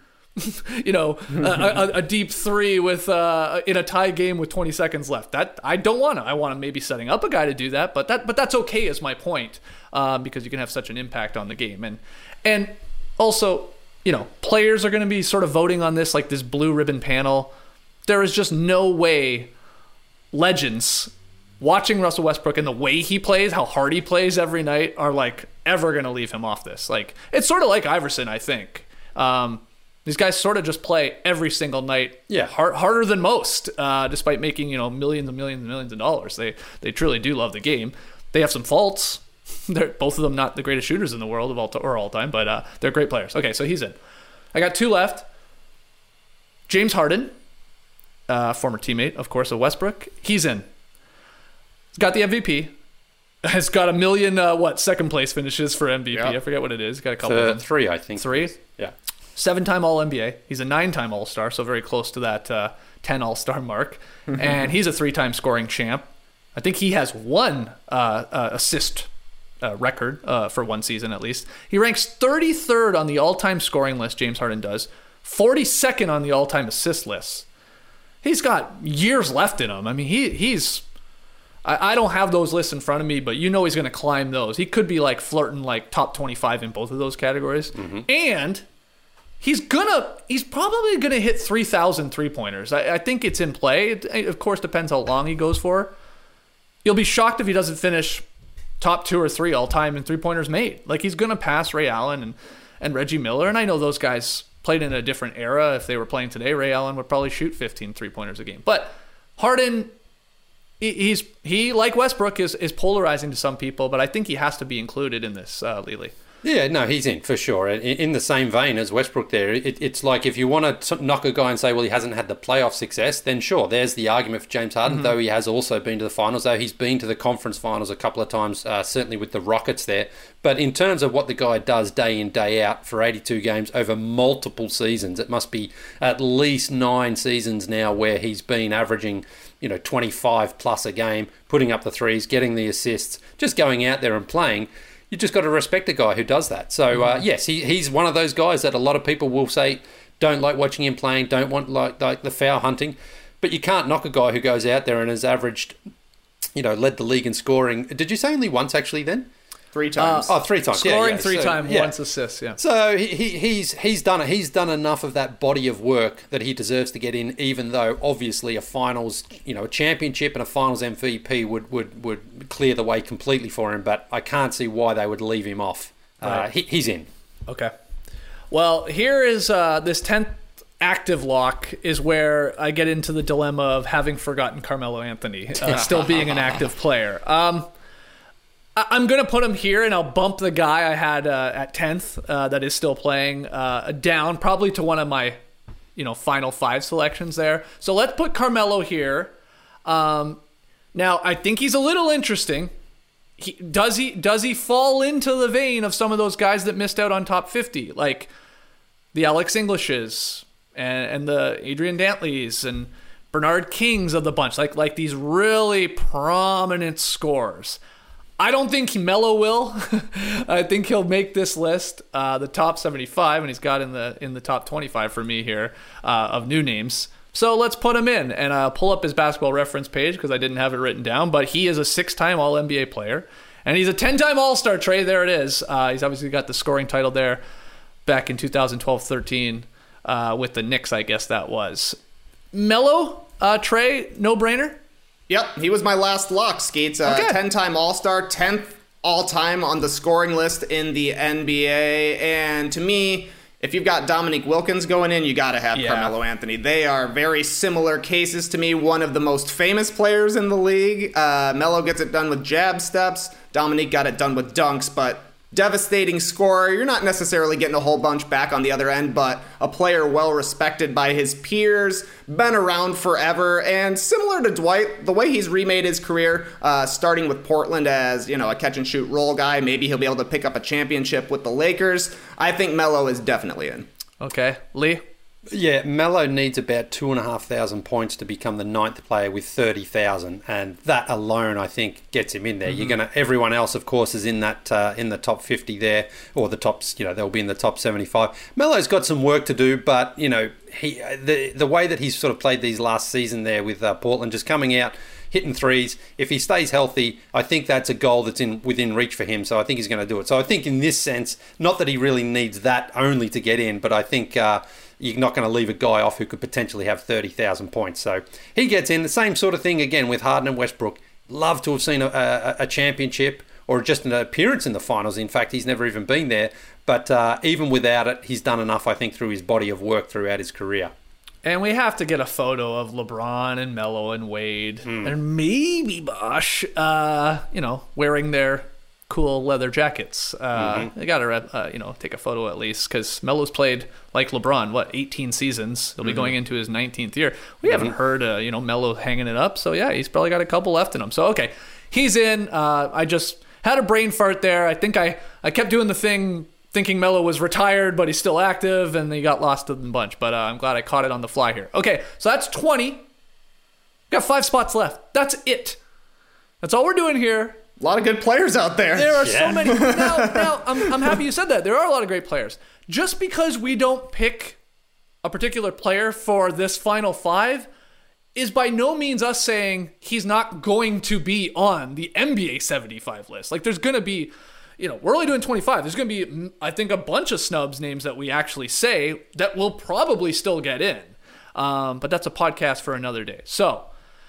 a deep 3 with in a tie game with 20 seconds left. That I don't want to. I want to maybe setting up a guy to do that, but that's okay is my point, because you can have such an impact on the game, and also players are going to be sort of voting on this this blue ribbon panel. There is just no way legends watching Russell Westbrook and the way he plays, how hard he plays every night, are ever going to leave him off this. It's sort of like Iverson, I think. These guys sort of just play every single night, harder than most, despite making millions and millions and millions of dollars. They truly do love the game. They have some faults. They're both of them not the greatest shooters in the world of all time, but they're great players. Okay, so he's in. I got 2 left. James Harden, former teammate, of course, of Westbrook. He's in. He's got the MVP. Has got 1 million second place finishes for MVP. I forget what it is. Got a couple of them. 3, I think. 3? Yeah. 7-time All-NBA. He's a 9-time All-Star, so very close to that 10 All-Star mark. And he's a 3-time scoring champ. I think he has one assist record for one season at least. He ranks 33rd on the all-time scoring list, James Harden does, 42nd on the all-time assist list. He's got years left in him. I mean, he's... I don't have those lists in front of me, but you know he's going to climb those. He could be like flirting like top 25 in both of those categories. Mm-hmm. And he's probably going to hit 3,000 three-pointers. I think it's in play. It, of course, depends how long he goes for. You'll be shocked if he doesn't finish top 2 or 3 all-time in three-pointers made. Like, he's going to pass Ray Allen and Reggie Miller, and I know those guys played in a different era. If they were playing today, Ray Allen would probably shoot 15 three-pointers a game. But Harden... He like Westbrook is polarizing to some people, but I think he has to be included in this, Lily. Yeah, no, he's in for sure. In the same vein as Westbrook there, it's like if you want to knock a guy and say, well, he hasn't had the playoff success, then sure, there's the argument for James Harden, though he has also been to the finals, though he's been to the conference finals a couple of times, certainly with the Rockets there. But in terms of what the guy does day in, day out for 82 games over multiple seasons, it must be at least 9 seasons now where he's been averaging 25 plus a game, putting up the threes, getting the assists, just going out there and playing. You just got to respect a guy who does that. So, yes, he's one of those guys that a lot of people will say don't like watching him playing, don't want like the foul hunting. But you can't knock a guy who goes out there and has averaged, led the league in scoring. Did you say only once actually then? 3 times. 3 times. Scoring 3 times, once assists. Yeah. So he's done enough of that body of work that he deserves to get in. Even though obviously a finals, a championship and a finals MVP would clear the way completely for him. But I can't see why they would leave him off. Right. He's in. Okay. Well, here is this 10th active lock is where I get into the dilemma of having forgotten Carmelo Anthony still being an active player. I'm going to put him here, and I'll bump the guy I had at 10th that is still playing down, probably to one of my final 5 selections there. So let's put Carmelo here. Now, I think he's a little interesting. Does he fall into the vein of some of those guys that missed out on top 50, like the Alex Englishes and the Adrian Dantleys and Bernard Kings of the bunch, like these really prominent scorers? I don't think Melo will. I think he'll make this list, the top 75, and he's got in the top 25 for me here of new names. So let's put him in, and I'll pull up his basketball reference page because I didn't have it written down, but he is a 6-time All-NBA player, and he's a 10-time All-Star, Trey. There it is. He's obviously got the scoring title there back in 2012-13 with the Knicks, I guess that was. Melo, Trey, no-brainer? Yep, he was my last lock, Skeets. 10-time All-Star, 10th all-time on the scoring list in the NBA. And to me, if you've got Dominique Wilkins going in, you got to have Carmelo Anthony. They are very similar cases to me. One of the most famous players in the league. Melo gets it done with jab steps. Dominique got it done with dunks, but devastating scorer. You're not necessarily getting a whole bunch back on the other end, but a player well respected by his peers, been around forever, and similar to Dwight, the way he's remade his career, starting with Portland as, a catch and shoot role guy. Maybe he'll be able to pick up a championship with the Lakers. I think Melo is definitely in. Okay. Lee? Yeah, Melo needs about 2,500 points to become the 9th player with 30,000, and that alone, I think, gets him in there. Mm-hmm. Everyone else, of course, is in that in the top 50 there, or the tops. They'll be in the top 75. Melo's got some work to do, but the way that he's sort of played these last season there with Portland, just coming out, hitting threes. If he stays healthy, I think that's a goal that's within reach for him. So I think he's going to do it. So I think in this sense, not that he really needs that only to get in, but I think you're not going to leave a guy off who could potentially have 30,000 points. So he gets in. The same sort of thing again with Harden and Westbrook. Love to have seen a championship or just an appearance in the finals. In fact, he's never even been there. But even without it, he's done enough, I think, through his body of work throughout his career. And we have to get a photo of LeBron and Melo and Wade and maybe Bosh, wearing their cool leather jackets. They got to, take a photo at least because Melo's played like LeBron, 18 seasons. He'll be going into his 19th year. We haven't heard, Melo hanging it up. So, yeah, he's probably got a couple left in him. So, okay, he's in. I just had a brain fart there. I think I kept doing the thing thinking Melo was retired, but he's still active, and he got lost in the bunch. But I'm glad I caught it on the fly here. Okay, so that's 20. Got 5 spots left. That's it. That's all we're doing here. A lot of good players out there. There are so many. Now, I'm happy you said that. There are a lot of great players. Just because we don't pick a particular player for this final 5 is by no means us saying he's not going to be on the NBA 75 list. Like, there's going to be, we're only doing 25. There's going to be, I think, a bunch of snubs names that we actually say that will probably still get in. But that's a podcast for another day. So,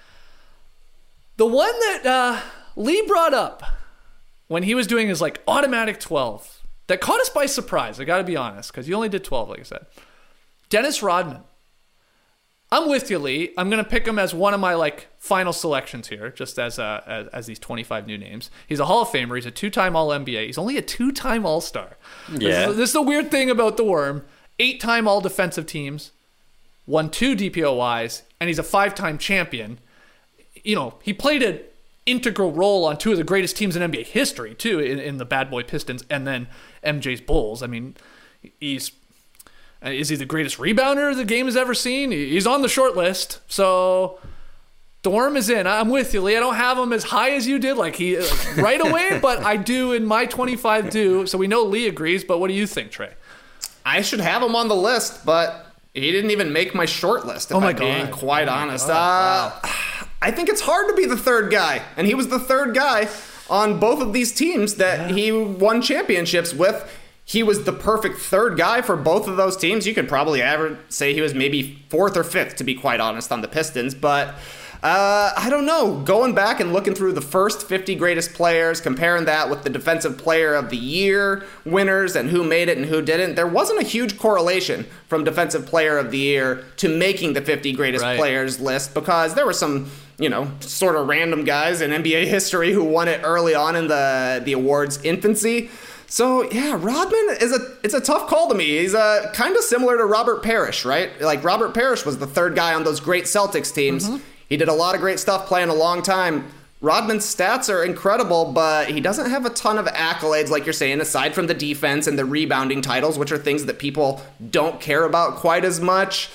the one that Lee brought up when he was doing his automatic 12 that caught us by surprise, I got to be honest, because you only did 12, like I said. Dennis Rodman. I'm with you, Lee. I'm going to pick him as one of my final selections here, just as these 25 new names. He's a Hall of Famer. He's a 2-time All-NBA. He's only a 2-time All-Star. Yeah. This is the weird thing about the Worm. 8-time All-Defensive Teams, won 2 DPOYs, and he's a 5-time champion. He played an integral role on 2 of the greatest teams in NBA history, too, in the Bad Boy Pistons and then MJ's Bulls. I mean, is he the greatest rebounder the game has ever seen? He's on the short list. So the Worm is in. I'm with you, Lee. I don't have him as high as you did, right away, but I do in my 25 do. So we know Lee agrees, but what do you think, Trey? I should have him on the list, but he didn't even make my short list, if I'm being quite honest. Wow. I think it's hard to be the third guy, and he was the third guy on both of these teams that he won championships with. He was the perfect third guy for both of those teams. You could probably say he was maybe 4th or 5th, to be quite honest, on the Pistons. But I don't know. Going back and looking through the first 50 greatest players, comparing that with the Defensive Player of the Year winners and who made it and who didn't, there wasn't a huge correlation from Defensive Player of the Year to making the 50 greatest players list, because there were some sort of random guys in NBA history who won it early on in the awards' infancy. So, yeah, Rodman it's a tough call to me. He's kind of similar to Robert Parrish, right? Robert Parrish was the third guy on those great Celtics teams. Mm-hmm. He did a lot of great stuff playing a long time. Rodman's stats are incredible, but he doesn't have a ton of accolades, like you're saying, aside from the defense and the rebounding titles, which are things that people don't care about quite as much.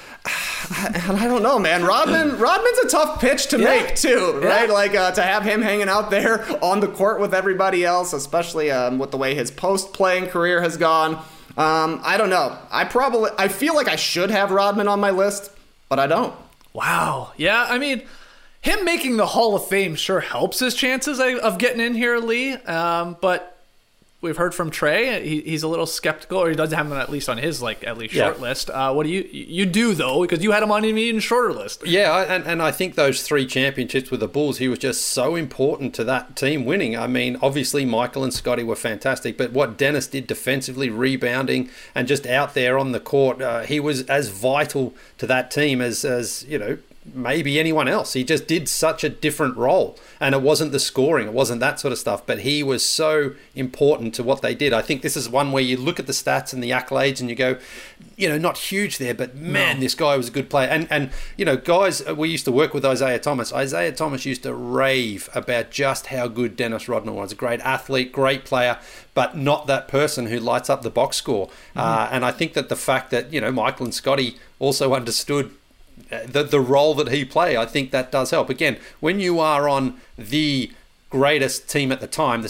And I don't know, man. Rodman's a tough pitch to make, too, right? To have him hanging out there on the court with everybody else, especially with the way his post-playing career has gone. I don't know. I feel like I should have Rodman on my list, but I don't. Wow. Yeah, I mean, him making the Hall of Fame sure helps his chances of getting in here, Lee. But we've heard from Trey. He's a little skeptical, or he doesn't have him at least on his short list. What do you do though? Because you had him on an even shorter list. Yeah, and I think those 3 championships with the Bulls, he was just so important to that team winning. I mean, obviously Michael and Scotty were fantastic, but what Dennis did defensively, rebounding, and just out there on the court, he was as vital to that team as maybe anyone else. He just did such a different role, and it wasn't the scoring, it wasn't that sort of stuff, but he was so important to what they did. I think this is one where you look at the stats and the accolades and you go, not huge there, but man, this guy was a good player. And guys, we used to work with Isaiah Thomas. Isaiah Thomas used to rave about just how good Dennis Rodman was. A great athlete, great player, but not that person who lights up the box score. Mm-hmm. And I think that the fact that Michael and Scotty also understood the role that he played, I think that does help. Again, when you are on the greatest team at the time, the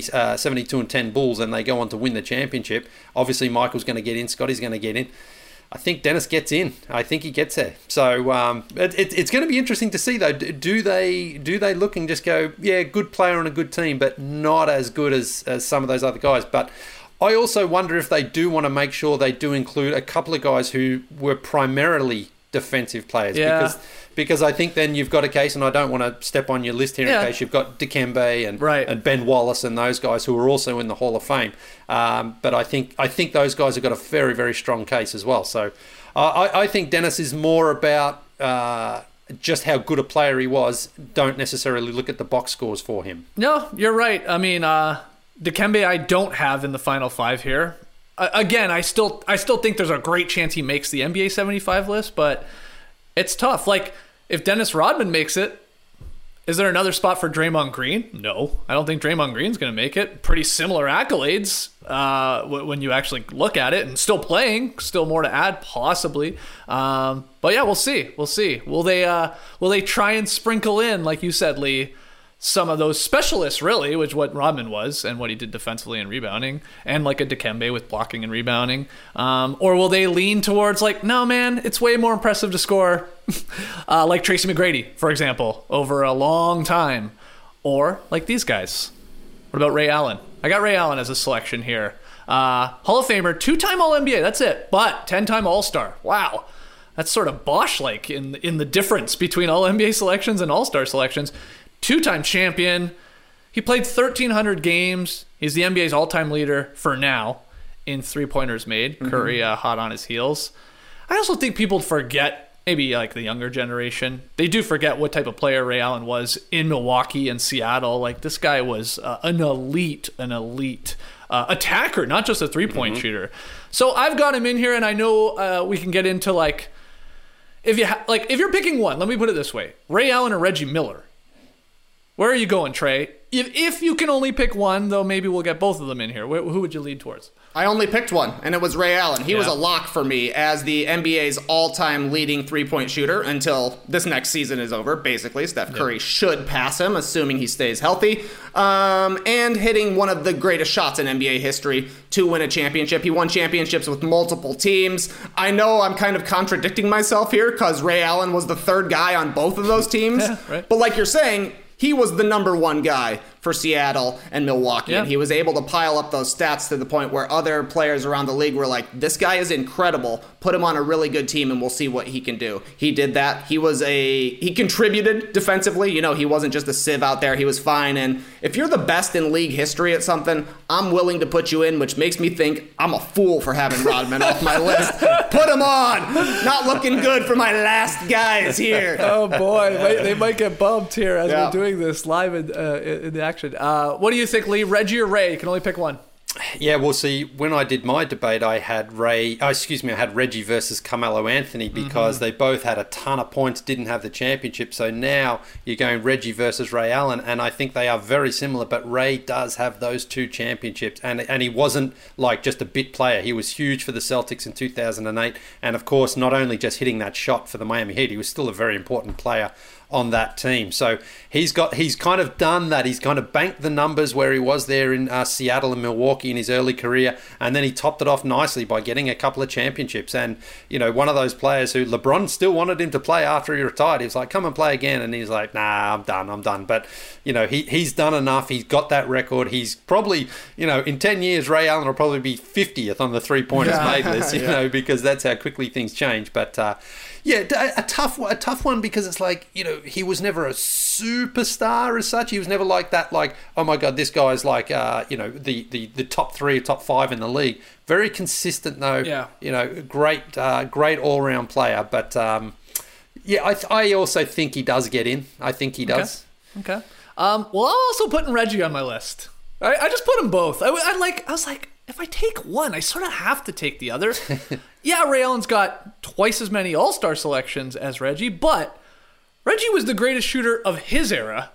72-10 Bulls, and they go on to win the championship, obviously Michael's going to get in, Scotty's going to get in. I think Dennis gets in. I think he gets there. So it's going to be interesting to see, though. Do they look and just go, yeah, good player on a good team, but not as good as some of those other guys? But I also wonder if they do want to make sure they do include a couple of guys who were primarily defensive players, because I think then you've got a case, and I don't want to step on your list here in case you've got Dikembe and Ben Wallace and those guys who are also in the Hall of Fame. But I think those guys have got a very, very strong case as well. So I think Dennis is more about just how good a player he was. Don't necessarily look at the box scores for him. No, you're right. I mean, Dikembe I don't have in the final 5 here. Again, I still think there's a great chance he makes the NBA 75 list, but it's tough. If Dennis Rodman makes it, is there another spot for Draymond Green? No, I don't think Draymond Green's going to make it. Pretty similar accolades when you actually look at it, and still playing, still more to add, possibly. But yeah, we'll see. Will they try and sprinkle in, like you said, Lee, some of those specialists, really, which what Rodman was and what he did defensively and rebounding, and like a Dikembe with blocking and rebounding? Or will they lean towards like, no, man, it's way more impressive to score like Tracy McGrady, for example, over a long time? Or like these guys. What about Ray Allen? I got Ray Allen as a selection here. Hall of Famer, 2-time All-NBA, that's it, but 10-time All-Star. Wow. That's sort of Bosch-like in the difference between All-NBA selections and All-Star selections. 2-time champion. He played 1,300 games. He's the NBA's all-time leader for now in three-pointers made. Curry hot on his heels. I also think people forget, maybe like the younger generation, they do forget what type of player Ray Allen was in Milwaukee and Seattle. Like, this guy was an elite attacker, not just a three-point shooter. So I've got him in here, and I know we can get into like, if you're picking one, let me put it this way: Ray Allen or Reggie Miller. Where are you going, Trey? If you can only pick one, though, maybe we'll get both of them in here. Who would you lean towards? I only picked one, and it was Ray Allen. He was a lock for me as the NBA's all-time leading three-point shooter until this next season is over, basically. Steph Curry should pass him, assuming he stays healthy. And hitting one of the greatest shots in NBA history to win a championship. He won championships with multiple teams. I know I'm kind of contradicting myself here because Ray Allen was the third guy on both of those teams. Right. But like you're saying, he was the number one guy for Seattle and Milwaukee, and he was able to pile up those stats to the point where other players around the league were like, this guy is incredible, put him on a really good team and we'll see what he can do. He did that. He contributed defensively. You know, he wasn't just a sieve out there. He was fine, and if you're the best in league history at something, I'm willing to put you in, which makes me think I'm a fool for having Rodman off my list. Put him on! Not looking good for my last guys here. Oh boy, they might get bumped here as we're doing this live in the action. What do you think, Lee? Reggie or Ray? You can only pick one. Yeah, well, see, when I did my debate, I had I had Reggie versus Carmelo Anthony because they both had a ton of points, didn't have the championship. So now you're going Reggie versus Ray Allen, and I think they are very similar, but Ray does have those two championships, and he wasn't like just a bit player. He was huge for the Celtics in 2008, and of course, not only just hitting that shot for the Miami Heat, he was still a very important player on that team. So he's kind of done that. He's kind of banked the numbers where he was there in Seattle and Milwaukee in his early career, and then he topped it off nicely by getting a couple of championships. And, you know, one of those players who LeBron still wanted him to play after he retired. He was like, come and play again. And he's like, nah, I'm done. But, you know, he's done enough. He's got that record. He's probably, you know, in 10 years, Ray Allen will probably be 50th on the three-pointers made list, you know, because that's how quickly things change. But, yeah, a tough one because it's like, you know, he was never a superstar as such. He was never like that, like, oh my God, this guy's like, you know, the top 3 or top 5 in the league. Very consistent though. Yeah. You know, great all-round player. But yeah, I also think he does get in. I think he does. Okay. Well, I'm also putting Reggie on my list. I just put them both. I was like, if I take one, I sort of have to take the other. Yeah, Ray Allen's got twice as many All-Star selections as Reggie, but Reggie was the greatest shooter of his era,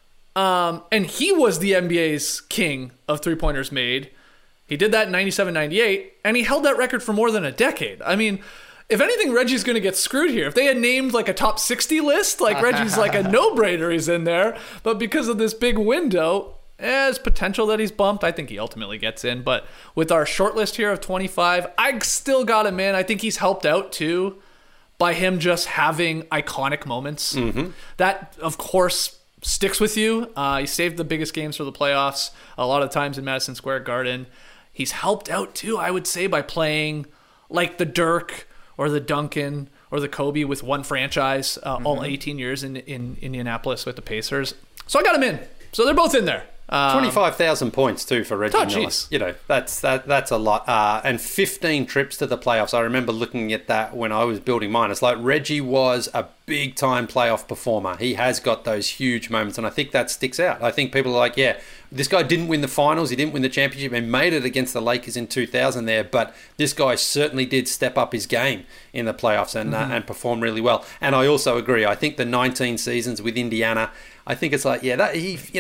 and he was the NBA's king of three-pointers made. He did that in 97-98, and he held that record for more than a decade. I mean, if anything, Reggie's going to get screwed here. If they had named like a top 60 list, like Reggie's like a no-brainer, he's in there, but because of this big window, there's potential that he's bumped. I think he ultimately gets in, but with our short list here of 25, I still got him in. I think he's helped out too by him just having iconic moments. That, of course, sticks with you. He saved the biggest games for the playoffs a lot of times in Madison Square Garden. He's helped out too, I would say, by playing like the Dirk or the Duncan or the Kobe with one franchise all 18 years in Indianapolis with the Pacers. So I got him in. So they're both in there. 25,000 points too for Reggie Miller. Geez. You know, that's a lot. And 15 trips to the playoffs. I remember looking at that when I was building mine. It's like Reggie was a big time playoff performer. He has got those huge moments, and I think that sticks out. I think people are like, yeah, this guy didn't win the finals, he didn't win the championship, and made it against the Lakers in 2000 there, but this guy certainly did step up his game in the playoffs and perform really well. And I also agree. I think the 19 seasons with Indiana, I think it's like, yeah, that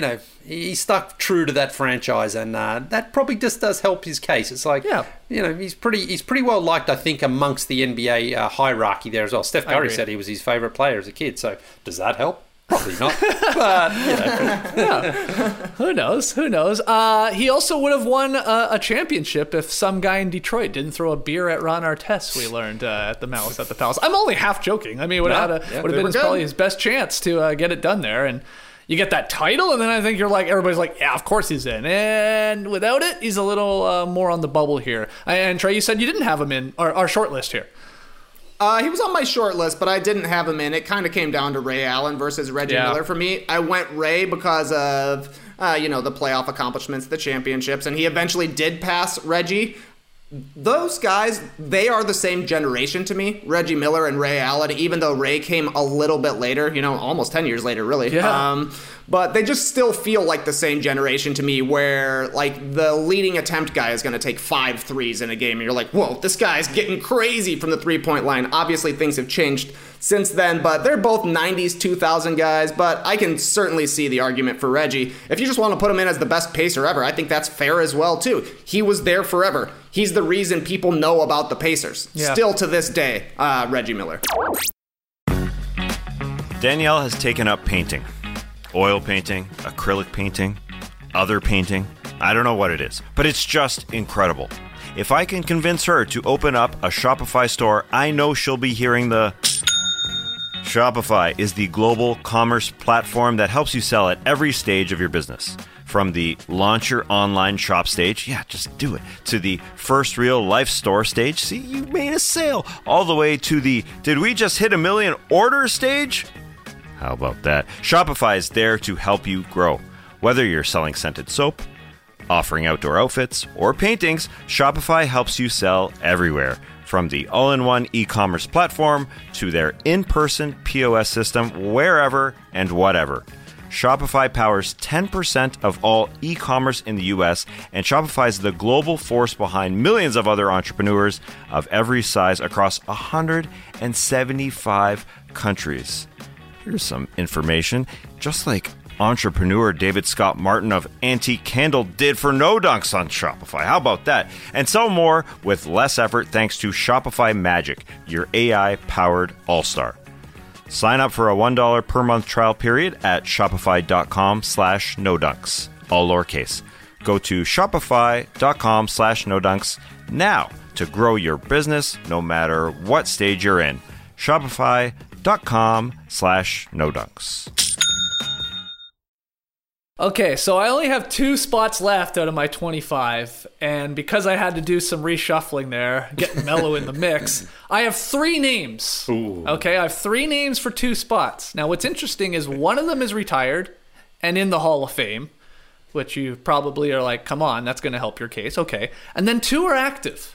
he stuck true to that franchise, and that probably just does help his case. It's like, you know, he's pretty well liked, I think, amongst the NBA hierarchy there as well. Steph Curry said he was his favorite player as a kid, so does that help? Probably not, but Who knows? He also would have won a championship if some guy in Detroit didn't throw a beer at Ron Artest. We learned at the Malice at the Palace. I'm only half joking. I mean, would have been probably his best chance to get it done there, and you get that title, and then I think everybody's like, yeah, of course he's in. And without it, he's a little more on the bubble here. And Trey, you said you didn't have him in our short list here. He was on my short list, but I didn't have him in. It kind of came down to Ray Allen versus Reggie Miller for me. I went Ray because of, the playoff accomplishments, the championships, and he eventually did pass Reggie. Those guys, they are the same generation to me, Reggie Miller and Ray Allen, even though Ray came a little bit later, almost 10 years later, really. Yeah. But they just still feel like the same generation to me, where like the leading attempt guy is going to take 5 threes in a game, and you're like, whoa, this guy's getting crazy from the three-point line. Obviously, things have changed since then, but they're both 90s, 2000 guys, but I can certainly see the argument for Reggie. If you just want to put him in as the best pacer ever, I think that's fair as well, too. He was there forever. He's the reason people know about the Pacers. Yeah. Still to this day, Reggie Miller. Danielle has taken up painting. Oil painting, acrylic painting, other painting. I don't know what it is, but it's just incredible. If I can convince her to open up a Shopify store, I know she'll be hearing the... Shopify is the global commerce platform that helps you sell at every stage of your business. From the launch your online shop stage, yeah, just do it, to the first real life store stage, see, you made a sale, all the way to the did we just hit 1 million orders stage? How about that? Shopify is there to help you grow. Whether you're selling scented soap, offering outdoor outfits, or paintings, Shopify helps you sell everywhere. From the all-in-one e-commerce platform to their in-person POS system, wherever and whatever. Shopify powers 10% of all e-commerce in the US, and Shopify is the global force behind millions of other entrepreneurs of every size across 175 countries. Here's some information. Just like entrepreneur David Scott Martin of Antique Candle did for No Dunks on Shopify. How about that? And sell more with less effort thanks to Shopify Magic, your AI-powered all-star. Sign up for a $1 per month trial period at shopify.com/nodunks. All lowercase. Go to shopify.com/nodunks now to grow your business no matter what stage you're in. Shopify.com/nodunks. Okay, so I only have 2 spots left out of my 25, and because I had to do some reshuffling there, getting Mello in the mix, I have 3 names. Ooh. Okay, I have 3 names for 2 spots. Now, what's interesting is one of them is retired and in the Hall of Fame, which you probably are like, come on, that's going to help your case. Okay, and then 2 are active.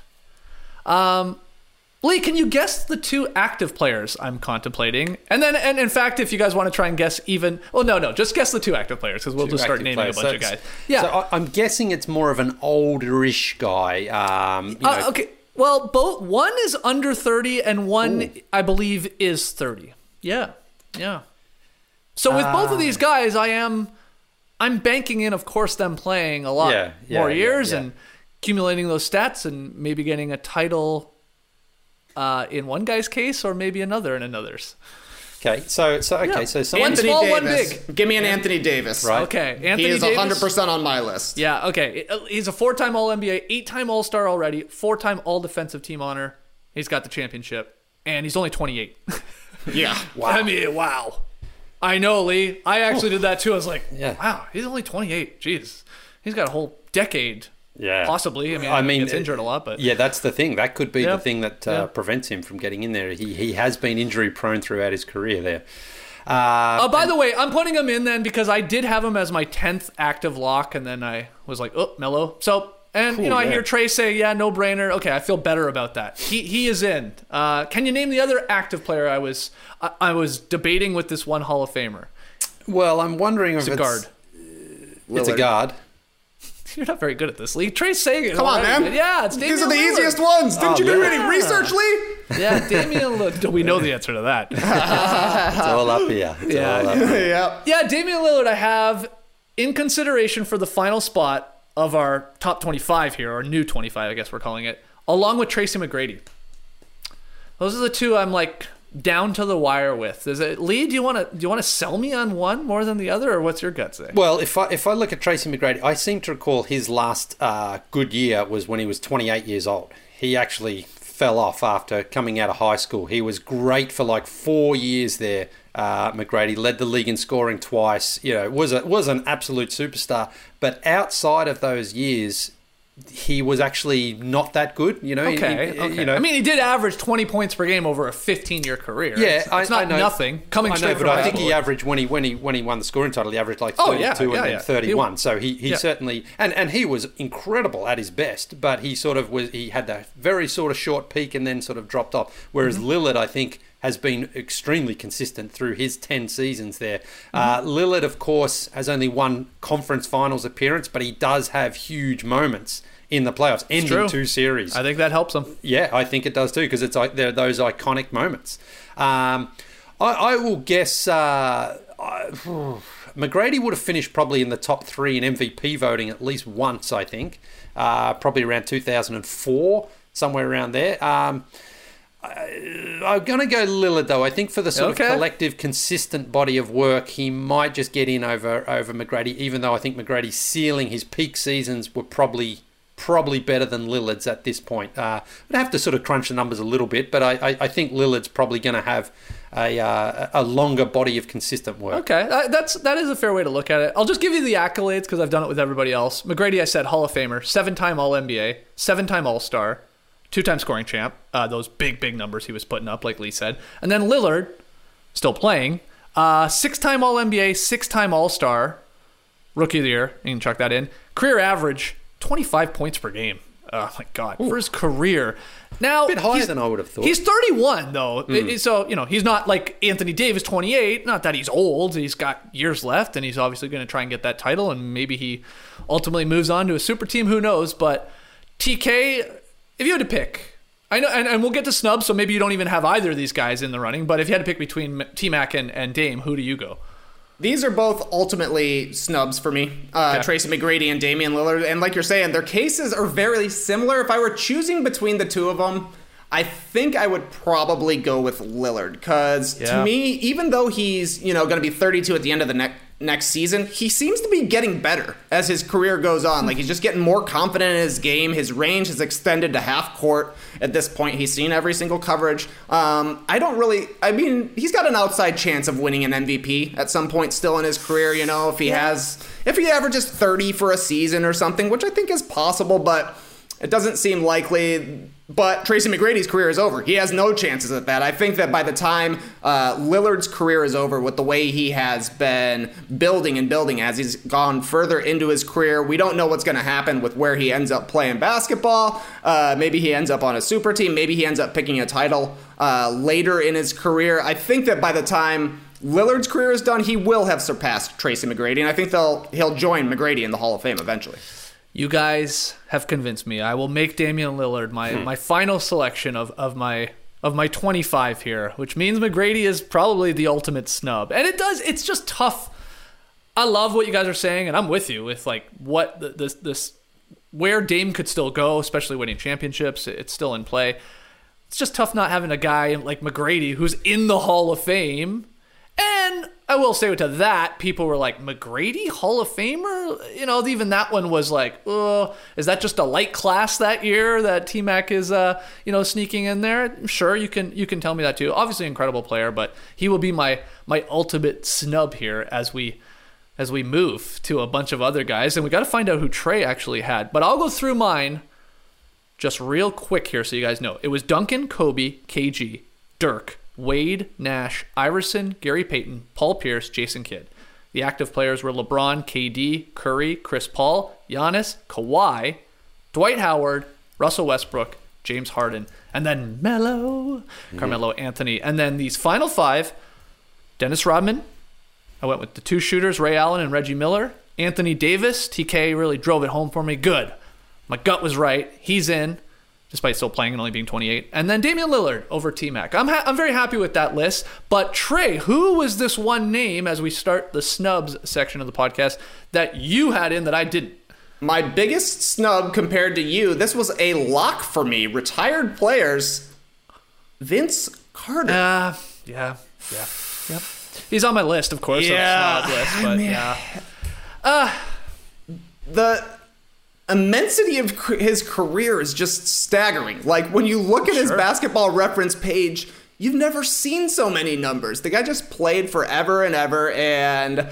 Lee, can you guess the 2 active players I'm contemplating? And then, and in fact, if you guys want to try and guess even... Well, no, just guess the 2 active players, because we'll just start naming a bunch of guys. Yeah. So I'm guessing it's more of an olderish guy. Okay, well, one is under 30, and one, I believe, is 30. Yeah. So with both of these guys, I'm banking in, of course, them playing a lot more years and accumulating those stats and maybe getting a title... in one guy's case, or maybe another in another's. Okay, so someone Anthony small, Davis. one big. Give me an Anthony Davis. Right. Okay, Anthony He is Davis. 100% on my list. Yeah, okay. He's a 4-time All-NBA, 8-time All-Star already, 4-time All-Defensive Team honor. He's got the championship, and he's only 28. Yeah. Wow. I mean, wow. I know, Lee. I actually did that too. I was like, wow, he's only 28. Jeez. He's got a whole decade. Yeah, possibly. I mean, he gets injured a lot, but yeah, that's the thing. That could be the thing that prevents him from getting in there. He has been injury prone throughout his career there. By the way, I'm putting him in then because I did have him as my 10th active lock, and then I was like, oh, Mello. So, and cool, I hear Trey say, yeah, no brainer. Okay, I feel better about that. He is in. Can you name the other active player I was debating with this one Hall of Famer? Well, I'm wondering if it's a guard. It's a guard. You're not very good at this, Lee. Trey's saying it. Come on, man. Yeah, it's Damian These are the Lillard. easiest ones. Didn't you do any research, Lee? Yeah, Damian Lillard. We know the answer to that. It's all up here. Yeah, Damian Lillard I have in consideration for the final spot of our top 25 here, or new 25, I guess we're calling it, along with Tracy McGrady. Those are the 2 I'm like, down to the wire with? Is it Lee? Do you want to sell me on one more than the other, or what's your gut say? Well, if I look at Tracy McGrady, I seem to recall his last good year was when he was 28 years old. He actually fell off after coming out of high school. He was great for like 4 years there. McGrady led the league in scoring twice. Was an absolute superstar. But outside of those years, he was actually not that good. Okay. I mean, he did average 20 points per game over a 15-year career. Yeah, it's not nothing. Coming straight from I think he averaged when he won the scoring title, he averaged like 32 and then 31. So he certainly and he was incredible at his best, but he had that very sort of short peak and then sort of dropped off. Whereas Lillard, I think, has been extremely consistent through his 10 seasons there. Lillard, of course, has only one conference finals appearance, but he does have huge moments in the playoffs, ending 2 series. I think that helps him. Yeah, I think it does too, because it's like they're those iconic moments. I will guess McGrady would have finished probably in the top 3 in MVP voting at least once, I think. Probably around 2004, somewhere around there. I'm going to go Lillard, though. I think for the sort of collective, consistent body of work, he might just get in over McGrady, even though I think McGrady's ceiling, his peak seasons were probably better than Lillard's at this point. I'd have to sort of crunch the numbers a little bit, but I think Lillard's probably going to have a longer body of consistent work. Okay, that is a fair way to look at it. I'll just give you the accolades because I've done it with everybody else. McGrady, I said Hall of Famer, 7-time All-NBA, 7-time All-Star, 2-time scoring champ, those big numbers he was putting up, like Lee said. And then Lillard, still playing, 6-time All-NBA, 6-time All-Star, Rookie of the Year, you can chuck that in. Career average, 25 points per game. Oh, my God. Ooh. For his career. Now, a bit higher than I would have thought. He's 31, though. So, he's not like Anthony Davis, 28. Not that he's old. He's got years left, and he's obviously going to try and get that title, and maybe he ultimately moves on to a super team. Who knows? But TK... if you had to pick, I know, and we'll get to snubs, so maybe you don't even have either of these guys in the running, but if you had to pick between T-Mac and Dame, who do you go? These are both ultimately snubs for me. Tracy McGrady and Damian Lillard. And like you're saying, their cases are very similar. If I were choosing between the two of them, I think I would probably go with Lillard. Because to me, even though he's going to be 32 at the end of the next season, he seems to be getting better as his career goes on. Like, he's just getting more confident in his game. His range has extended to half court at this point. He's seen every single coverage. He's got an outside chance of winning an MVP at some point still in his career, if he averages 30 for a season or something, which I think is possible, but it doesn't seem likely. But Tracy McGrady's career is over. He has no chances at that. I think that by the time Lillard's career is over, with the way he has been building as he's gone further into his career, we don't know what's going to happen with where he ends up playing basketball. Maybe he ends up on a super team. Maybe he ends up picking a title later in his career. I think that by the time Lillard's career is done, he will have surpassed Tracy McGrady, and I think he'll join McGrady in the Hall of Fame eventually. You guys have convinced me. I will make Damian Lillard my final selection of my 25 here, which means McGrady is probably the ultimate snub. And it's just tough. I love what you guys are saying, and I'm with you with like what this where Dame could still go, especially winning championships. It's still in play. It's just tough not having a guy like McGrady who's in the Hall of Fame. And I will say to that, people were like, McGrady, Hall of Famer? Even that one was like, is that just a light class that year that T-Mac is, sneaking in there? Sure, you can tell me that too. Obviously, incredible player, but he will be my ultimate snub here as we move to a bunch of other guys. And we got to find out who Trey actually had. But I'll go through mine just real quick here so you guys know. It was Duncan, Kobe, KG, Dirk, Wade, Nash, Iverson, Gary Payton, Paul Pierce, Jason Kidd. The active players were LeBron, KD, Curry, Chris Paul, Giannis, Kawhi, Dwight Howard, Russell Westbrook, James Harden, and then Carmelo Anthony. And then these final 5, Dennis Rodman. I went with the 2 shooters, Ray Allen and Reggie Miller. Anthony Davis, TK really drove it home for me. Good. My gut was right. He's in, despite still playing and only being 28. And then Damian Lillard over T-Mac. I'm very happy with that list. But Trey, who was this one name as we start the snubs section of the podcast that you had in that I didn't? My biggest snub compared to you, this was a lock for me. Retired players, Vince Carter. Yeah. Yep. He's on my list, of course. Yeah. List, but yeah. The immensity of his career is just staggering. Like, when you look at his basketball reference page, you've never seen so many numbers. The guy just played forever and ever, and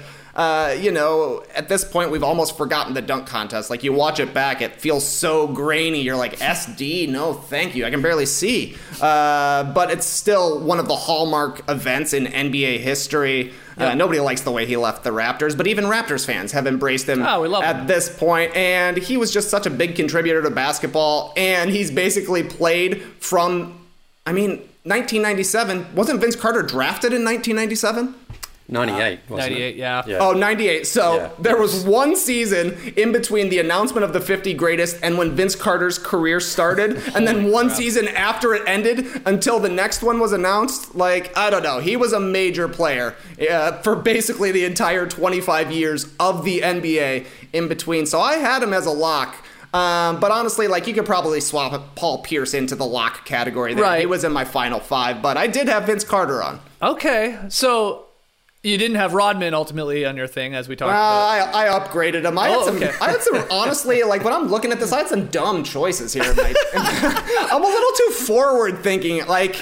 at this point, we've almost forgotten the dunk contest. Like, you watch it back, it feels so grainy. You're like, SD? No, thank you. I can barely see. But it's still one of the hallmark events in NBA history. Nobody likes the way he left the Raptors, but even Raptors fans have embraced him at this point. And he was just such a big contributor to basketball. And he's basically played from, 1997. Wasn't Vince Carter drafted in 1997? 98, wasn't 98, it? yeah. Oh, 98. So there was one season in between the announcement of the 50 greatest and when Vince Carter's career started, and then one season after it ended until the next one was announced. Like, I don't know. He was a major player for basically the entire 25 years of the NBA in between. So I had him as a lock. But honestly, like, you could probably swap Paul Pierce into the lock category there. Right. He was in my final 5, but I did have Vince Carter on. Okay, so you didn't have Rodman ultimately on your thing, as we talked about. I upgraded him. I had some, honestly, like, when I'm looking at this, I had some dumb choices here. I'm a little too forward thinking. Like,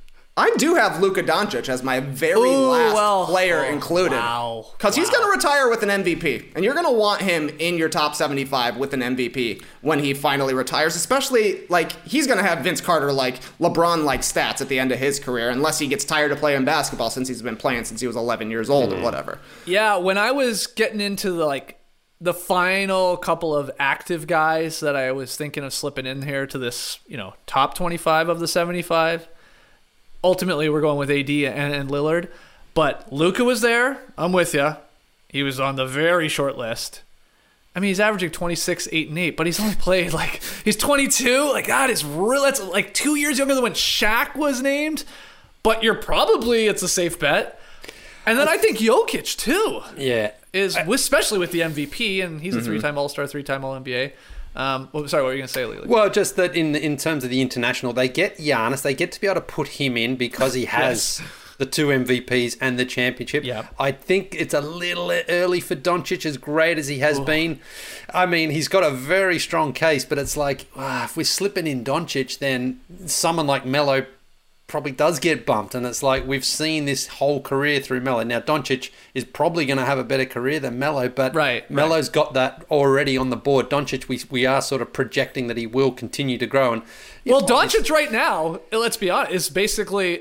I do have Luka Doncic as my very last player included. Wow. Because he's going to retire with an MVP. And you're going to want him in your top 75 with an MVP when he finally retires. Especially, like, he's going to have Vince Carter-like, LeBron-like stats at the end of his career, unless he gets tired of playing basketball since he's been playing since he was 11 years old or whatever. Yeah, when I was getting into the final couple of active guys that I was thinking of slipping in here to this, top 25 of the 75, ultimately, we're going with AD and Lillard. But Luka was there. I'm with you. He was on the very short list. I mean, he's averaging 26, 8, and 8, but he's only played, he's 22. Like, that is real. That's like 2 years younger than when Shaq was named. But it's a safe bet. And then I think Jokic, too. Yeah. Especially with the MVP, and he's a 3-time All-Star, 3-time All-NBA. Sorry, what were you going to say, Lily? Well, just that in terms of the international, they get Giannis. They get to be able to put him in because he has the 2 MVPs and the championship. Yep. I think it's a little early for Doncic, as great as he has been. I mean, he's got a very strong case, but it's like, if we're slipping in Doncic, then someone like Melo probably does get bumped, and it's like we've seen this whole career through Melo. Now, Doncic is probably going to have a better career than Melo, but Melo's got that already on the board. Doncic, we are sort of projecting that he will continue to grow. And Doncic right now, let's be honest, is basically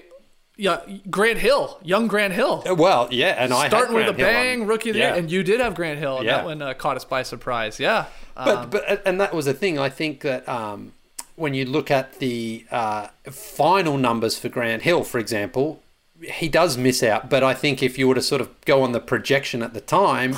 Grant Hill, young Grant Hill. Well, yeah, and starting I had with a bang, rookie of the year, and you did have Grant Hill, and that one caught us by surprise. Yeah, but that was the thing. I think that. When you look at the final numbers for Grant Hill, for example, he does miss out. But I think if you were to sort of go on the projection at the time,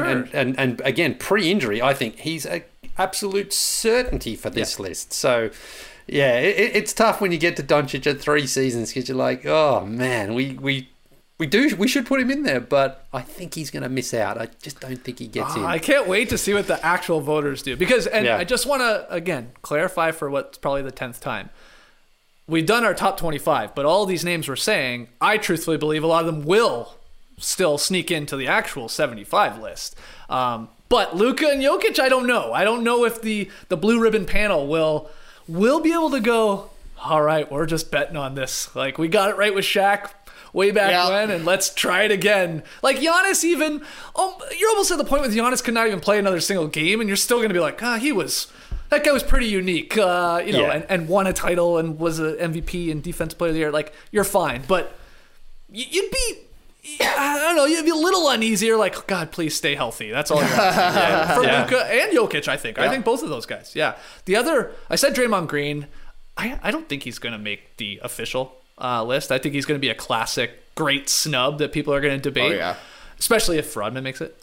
and again, pre-injury, I think he's an absolute certainty for this list. So, yeah, it's tough when you get to Doncic at 3 seasons because you're like, oh, man, we should put him in there, but I think he's going to miss out. I just don't think he gets in. I can't wait to see what the actual voters do. I just want to, again, clarify for what's probably the 10th time. We've done our top 25, but all these names we're saying, I truthfully believe a lot of them will still sneak into the actual 75 list. But Luka and Jokic, I don't know. I don't know if the blue ribbon panel will be able to go, all right, we're just betting on this. Like, we got it right with Shaq way back when, and let's try it again. Like, Giannis even, you're almost at the point with Giannis could not even play another single game, and you're still going to be like, that guy was pretty unique, and won a title and was an MVP and Defensive Player of the Year. Like, you're fine, but you'd be, I don't know, you'd be a little uneasy. You're like, God, please stay healthy. That's all you're asking. For Luka and Jokic, I think. I think both of those guys. Yeah. The other, I said Draymond Green. I don't think he's going to make the official list. I think he's going to be a classic great snub that people are going to debate, especially if Rodman makes it.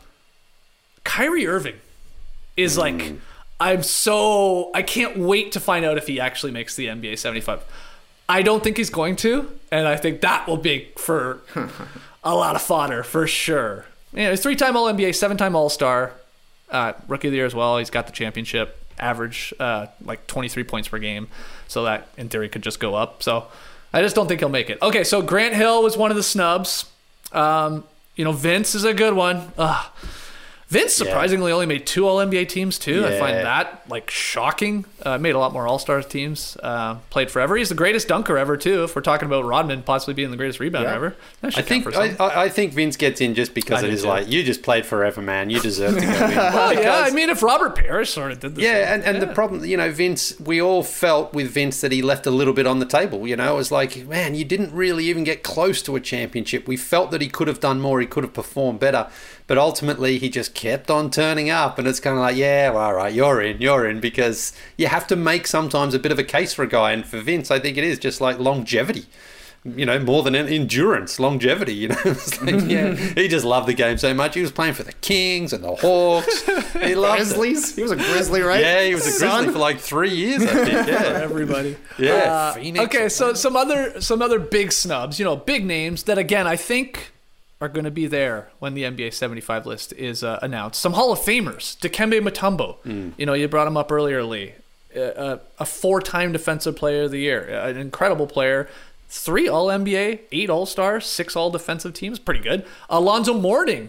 Kyrie Irving is like, I can't wait to find out if he actually makes the NBA 75. I don't think he's going to, and I think that will be for a lot of fodder for sure. He's 3-time All-NBA, 7-time All-Star, Rookie of the Year as well. He's got the championship, average like 23 points per game, so that in theory could just go up. So I just don't think he'll make it. Okay, so Grant Hill was one of the snubs. Vince is a good one. Vince surprisingly only made 2 All-NBA teams too. Yeah. I find that shocking. Made a lot more All-Star teams. Played forever. He's the greatest dunker ever too. If we're talking about Rodman possibly being the greatest rebounder ever, I think Vince gets in just because it is you just played forever, man. You deserve to go in. I mean, if Robert Parrish sort of did the same. And the problem, Vince, we all felt with Vince that he left a little bit on the table. It was like, man, you didn't really even get close to a championship. We felt that he could have done more. He could have performed better. But ultimately, he just kept on turning up. And it's kind of like, all right, you're in. Because you have to make sometimes a bit of a case for a guy. And for Vince, I think it is just like longevity. More than endurance, longevity. It's like, he just loved the game so much. He was playing for the Kings and the Hawks. He loved Grizzlies. He was a Grizzly, right? Yeah, he was a Grizzly for like 3 years, I think. Yeah, everybody. Yeah, Phoenix. Okay, so some other big snubs. Big names that again I think are going to be there when the NBA 75 list is announced. Some Hall of Famers. Dikembe Mutombo. You brought him up earlier, Lee. A 4-time Defensive Player of the Year. An incredible player. 3 All-NBA, 8 All-Stars, 6 All-Defensive teams. Pretty good. Alonzo Mourning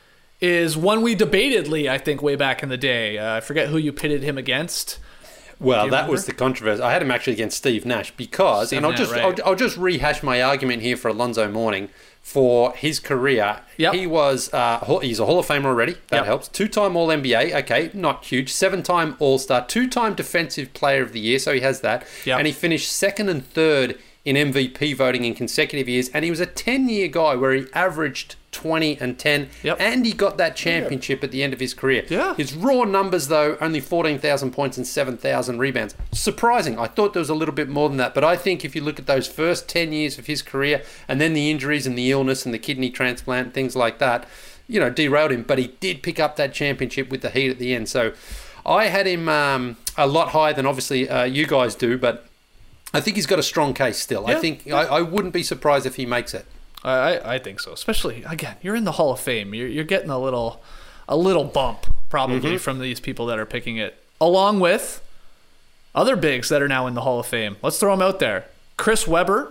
is one we debated, Lee, I think, way back in the day. I forget who you pitted him against. Well, that was the controversy. I had him actually against Steve Nash because, I'll just rehash my argument here for Alonzo Mourning. For his career, he's a Hall of Famer already. That helps. 2-time All-NBA. Okay, not huge. 7-time All-Star. 2-time Defensive Player of the Year. So he has that. And he finished 2nd and 3rd in MVP voting in consecutive years. And he was a 10-year guy where he averaged 20 and 10. And he got that championship at the end of his career. His raw numbers, though, only 14,000 points and 7,000 rebounds. Surprising. I thought there was a little bit more than that. But I think if you look at those first 10 years of his career and then the injuries and the illness and the kidney transplant and things like that, derailed him. But he did pick up that championship with the Heat at the end. So I had him a lot higher than obviously you guys do, but I think he's got a strong case still. I think I wouldn't be surprised if he makes it. I think so. Especially, again, you're in the Hall of Fame. You're getting a little bump probably from these people that are picking it, along with other bigs that are now in the Hall of Fame. Let's throw them out there. Chris Webber,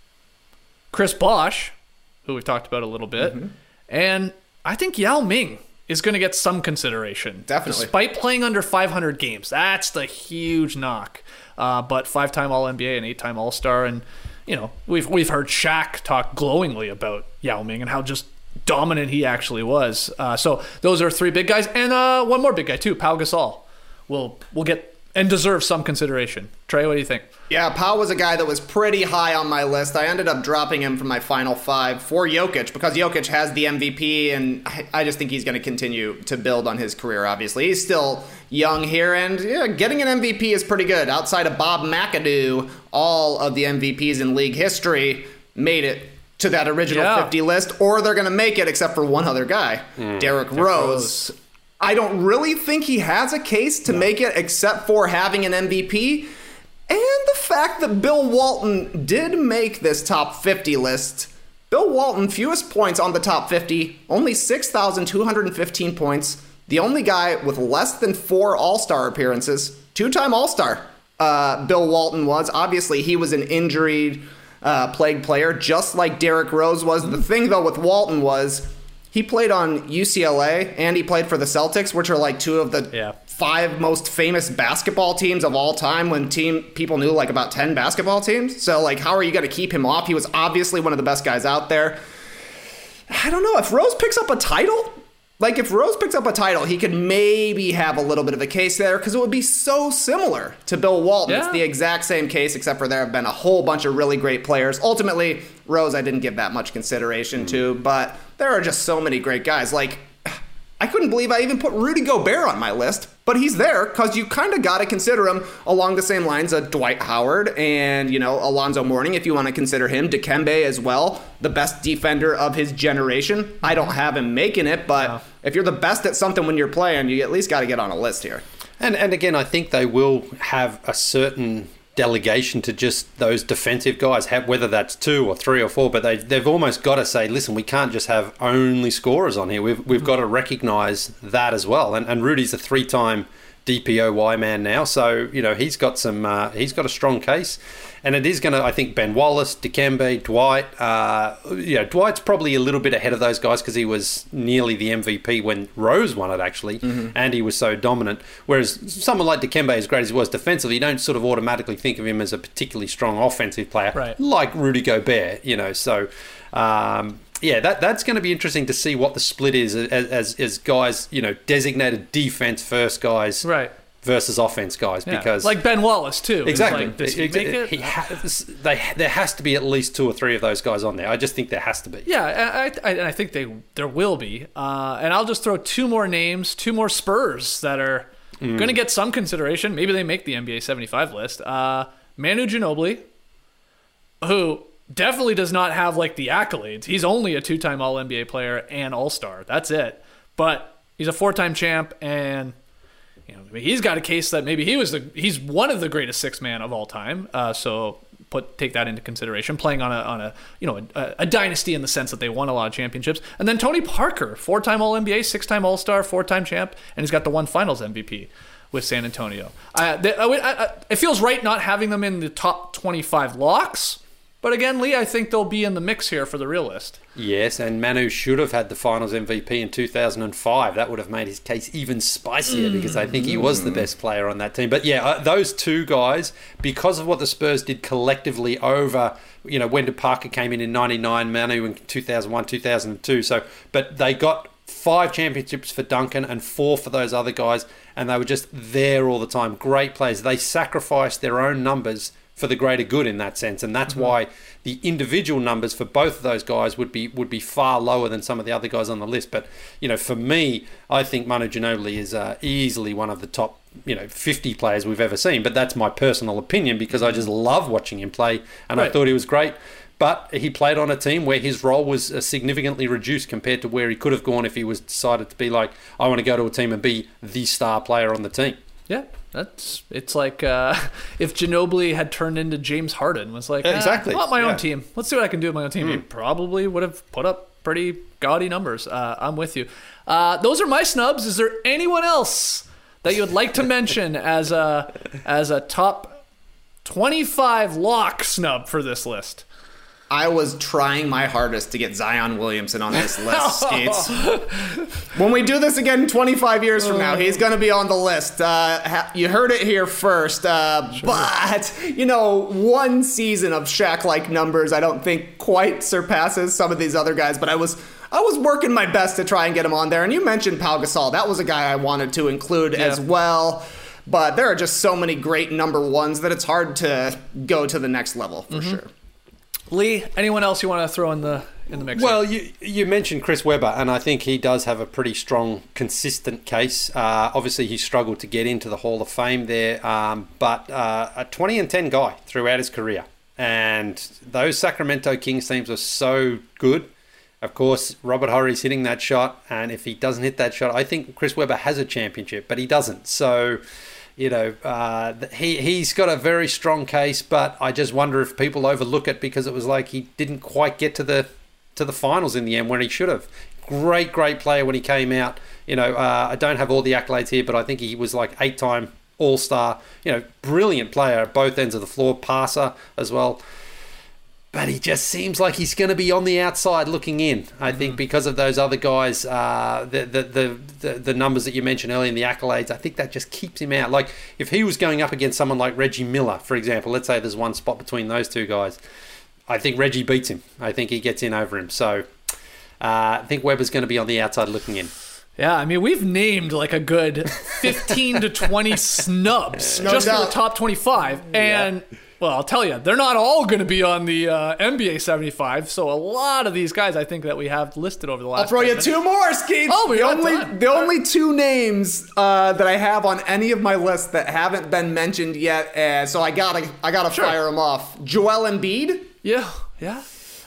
Chris Bosh, who we've talked about a little bit, and I think Yao Ming is going to get some consideration. Definitely. Despite playing under 500 games. That's the huge knock. But 5-time All-NBA and 8-time All-Star. And, we've heard Shaq talk glowingly about Yao Ming and how just dominant he actually was. So those are 3 big guys. And one more big guy, too, Pau Gasol. Will get and deserves some consideration. Trey, what do you think? Yeah, Pau was a guy that was pretty high on my list. I ended up dropping him from my final 5 for Jokic because Jokic has the MVP, and I just think he's going to continue to build on his career, obviously. He's still young here, and getting an MVP is pretty good. Outside of Bob McAdoo, all of the MVPs in league history made it to that original 50 list, or they're going to make it except for one other guy, Derrick Rose. I don't really think he has a case to make it except for having an MVP. And the fact that Bill Walton did make this top 50 list. Bill Walton, fewest points on the top 50, only 6,215 points. The only guy with less than 4 All-Star appearances. 2-time All-Star, Bill Walton was. Obviously, he was an injury-plagued player, just like Derrick Rose was. The thing, though, with Walton was he played on UCLA and he played for the Celtics, which are like 2 of the 5 most famous basketball teams of all time when people knew like about 10 basketball teams. So like, how are you going to keep him off? He was obviously one of the best guys out there. I don't know. If Rose picks up a title, he could maybe have a little bit of a case there because it would be so similar to Bill Walton. It's the exact same case, except for there have been a whole bunch of really great players. Ultimately, Rose I didn't give that much consideration to, but there are just so many great guys. Like, I couldn't believe I even put Rudy Gobert on my list, but he's there because you kind of got to consider him along the same lines of Dwight Howard and, Alonzo Mourning, if you want to consider him. Dikembe as well, the best defender of his generation. I don't have him making it, but if you're the best at something when you're playing, you at least got to get on a list here. And again, I think they will have a certain delegation to just those defensive guys, whether that's 2 or 3 or 4, but they've almost got to say, listen, we can't just have only scorers on here. We've got to recognise that as well. And Rudy's a 3-time DPOY man now. So, he's got he's got a strong case. And it is going to, I think, Ben Wallace, Dikembe, Dwight. Dwight's probably a little bit ahead of those guys because he was nearly the MVP when Rose won it, actually, and he was so dominant. Whereas someone like Dikembe, as great as he was defensively, you don't sort of automatically think of him as a particularly strong offensive player, like Rudy Gobert, So, that's going to be interesting to see what the split is as guys, designated defense first guys. Right. Versus offense guys, because like Ben Wallace too. Exactly. Like, does he make it? There has to be at least 2 or 3 of those guys on there. I just think there has to be. Yeah, I think there will be. And I'll just throw 2 more names, 2 more Spurs that are going to get some consideration. Maybe they make the NBA 75 list. Manu Ginobili, who definitely does not have like the accolades. He's only a 2-time All-NBA player and All-Star. That's it. But he's a 4-time champ, and he's got a case that maybe he's one of the greatest 6-man of all time. So take that into consideration. Playing on a dynasty in the sense that they won a lot of championships. And then Tony Parker, 4-time All-NBA, 6-time All-Star, 4-time champ, and he's got the 1 Finals MVP with San Antonio. It feels right not having them in the top 25 locks. But again, Lee, I think they'll be in the mix here for the real list. Yes, and Manu should have had the Finals MVP in 2005. That would have made his case even spicier because I think he was the best player on that team. But those 2 guys, because of what the Spurs did collectively over, Wendell Parker came in 99, Manu in 2001, 2002. But they got 5 championships for Duncan and 4 for those other guys, and they were just there all the time. Great players. They sacrificed their own numbers for the greater good in that sense, and that's why the individual numbers for both of those guys would be far lower than some of the other guys on the list. But for me, I think Manu Ginobili is easily one of the top 50 players we've ever seen. But that's my personal opinion because I just love watching him play, and I thought he was great. But he played on a team where his role was significantly reduced compared to where he could have gone if he was decided to be like, I want to go to a team and be the star player on the team. Yeah. It's like if Ginobili had turned into James Harden, was like, exactly. I want my own team. Let's see what I can do with my own team. He probably would have put up pretty gaudy numbers. I'm with you. Those are my snubs. Is there anyone else that you would like to mention as a top 25 lock snub for this list? I was trying my hardest to get Zion Williamson on this list, Skeets. When we do this again 25 years from now, he's going to be on the list. You heard it here first. But, 1 season of Shaq-like numbers I don't think quite surpasses some of these other guys. But I was working my best to try and get him on there. And you mentioned Pau Gasol. That was a guy I wanted to include as well. But there are just so many great number 1s that it's hard to go to the next level for sure. Lee, anyone else you want to throw in the mix? Well, you mentioned Chris Webber, and I think he does have a pretty strong, consistent case. Obviously, he struggled to get into the Hall of Fame there, but a 20-10 guy throughout his career. And those Sacramento Kings teams are so good. Of course, Robert Horry's hitting that shot, and if he doesn't hit that shot, I think Chris Webber has a championship, but he doesn't. So, he's got a very strong case, but I just wonder if people overlook it because it was like he didn't quite get to the finals in the end when he should have. Great player when he came out. I don't have all the accolades here, but I think he was like 8-time All-Star. Brilliant player at both ends of the floor, passer as well. But he just seems like he's going to be on the outside looking in. I think because of those other guys, the numbers that you mentioned earlier in the accolades, I think that just keeps him out. Like if he was going up against someone like Reggie Miller, for example, let's say there's one spot between those 2 guys, I think Reggie beats him. I think he gets in over him. So I think Webber's going to be on the outside looking in. Yeah, I mean, we've named like a good 15 to 20 snubs just for the top 25. And... Well, I'll tell you, they're not all going to be on the NBA 75. So a lot of these guys, I think, that we have listed over the last. I'll throw you 2 more, Skeets. Oh, the only 2 names that I have on any of my lists that haven't been mentioned yet. So I gotta fire them off. Joel Embiid. Yeah.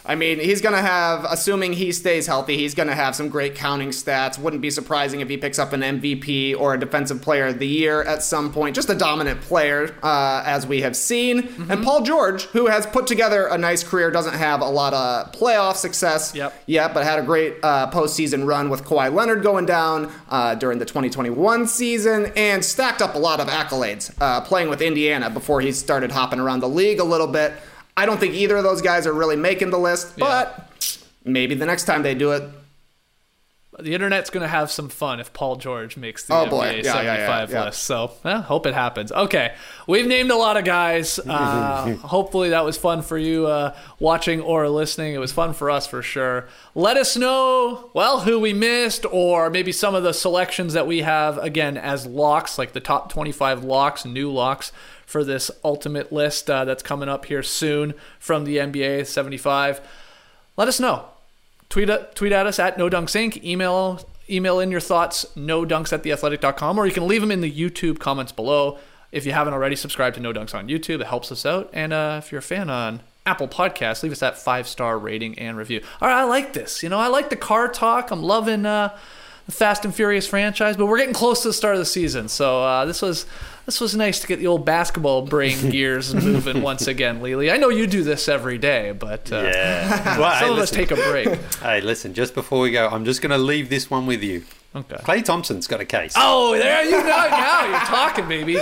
I mean, he's going to have, assuming he stays healthy, he's going to have some great counting stats. Wouldn't be surprising if he picks up an MVP or a Defensive Player of the Year at some point. Just a dominant player, as we have seen. Mm-hmm. And Paul George, who has put together a nice career, doesn't have a lot of playoff success yet, but had a great postseason run with Kawhi Leonard going down during the 2021 season, and stacked up a lot of accolades playing with Indiana before he started hopping around the league a little bit. I don't think either of those guys are really making the list, but maybe the next time they do it. The internet's going to have some fun if Paul George makes the NBA 75 list. So, hope it happens. Okay, we've named a lot of guys. Hopefully that was fun for you watching or listening. It was fun for us for sure. Let us know, who we missed, or maybe some of the selections that we have, again, as locks, like the top 25 locks, new locks for this ultimate list that's coming up here soon from the NBA 75. Let us know. Tweet at us at NoDunksInc. Email in your thoughts, nodunks@theathletic.com, or you can leave them in the YouTube comments below. If you haven't already, subscribe to No Dunks on YouTube. It helps us out. And if you're a fan on Apple Podcasts, leave us that 5-star rating and review. All right, I like this. I like the car talk. I'm loving the Fast and Furious franchise, but we're getting close to the start of the season. So this was nice to get the old basketball brain gears moving once again, Lily. I know you do this every day, but some of us take a break. Hey, listen, just before we go, I'm just going to leave this one with you. Okay. Klay Thompson's got a case. Oh, there you go. Now you're talking, baby.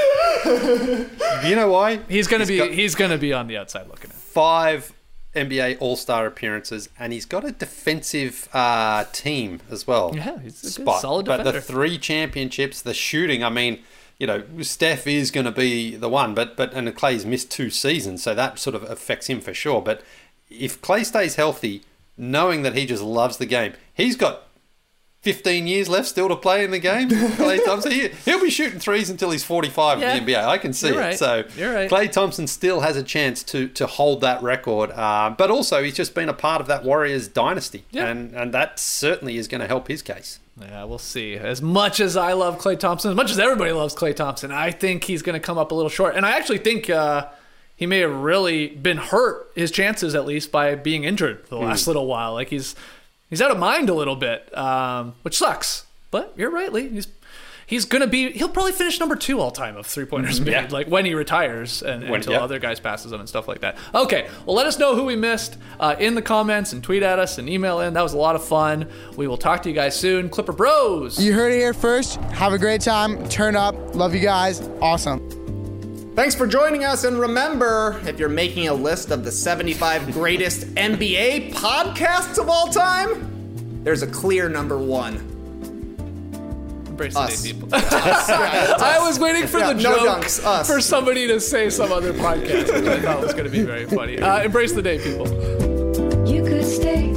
Do you know why? He's gonna be on the outside looking in. 5 NBA All-Star appearances, and he's got a defensive team as well. Yeah, he's a good, solid defender. But the 3 championships, the shooting, I mean, Steph is going to be the one, and Klay's missed 2 seasons, so that sort of affects him for sure. But if Klay stays healthy, knowing that he just loves the game, he's got 15 years left still to play in the game. Klay Thompson, he'll be shooting threes until he's 45 in the NBA. I can see it. Right. So Klay Thompson still has a chance to hold that record. But also, he's just been a part of that Warriors dynasty, and that certainly is going to help his case. Yeah, we'll see. As much as I love Klay Thompson, as much as everybody loves Klay Thompson, I think he's going to come up a little short. And I actually think he may have really been hurt, his chances at least, by being injured for the last little while. Like he's out of mind a little bit, which sucks. But you're right, Lee. He'll probably finish number 2 all time of 3-pointers made, like when he retires and until other guys passes him and stuff like that. Okay, well, let us know who we missed in the comments and tweet at us and email in. That was a lot of fun. We will talk to you guys soon. Clipper Bros. You heard it here first. Have a great time. Turn up. Love you guys. Awesome. Thanks for joining us, and remember, if you're making a list of the 75 greatest NBA podcasts of all time, there's a clear number 1. Embrace the day, people. I was waiting for the joke for somebody to say some other podcast, which I thought was going to be very funny. Embrace the day, people. You could stay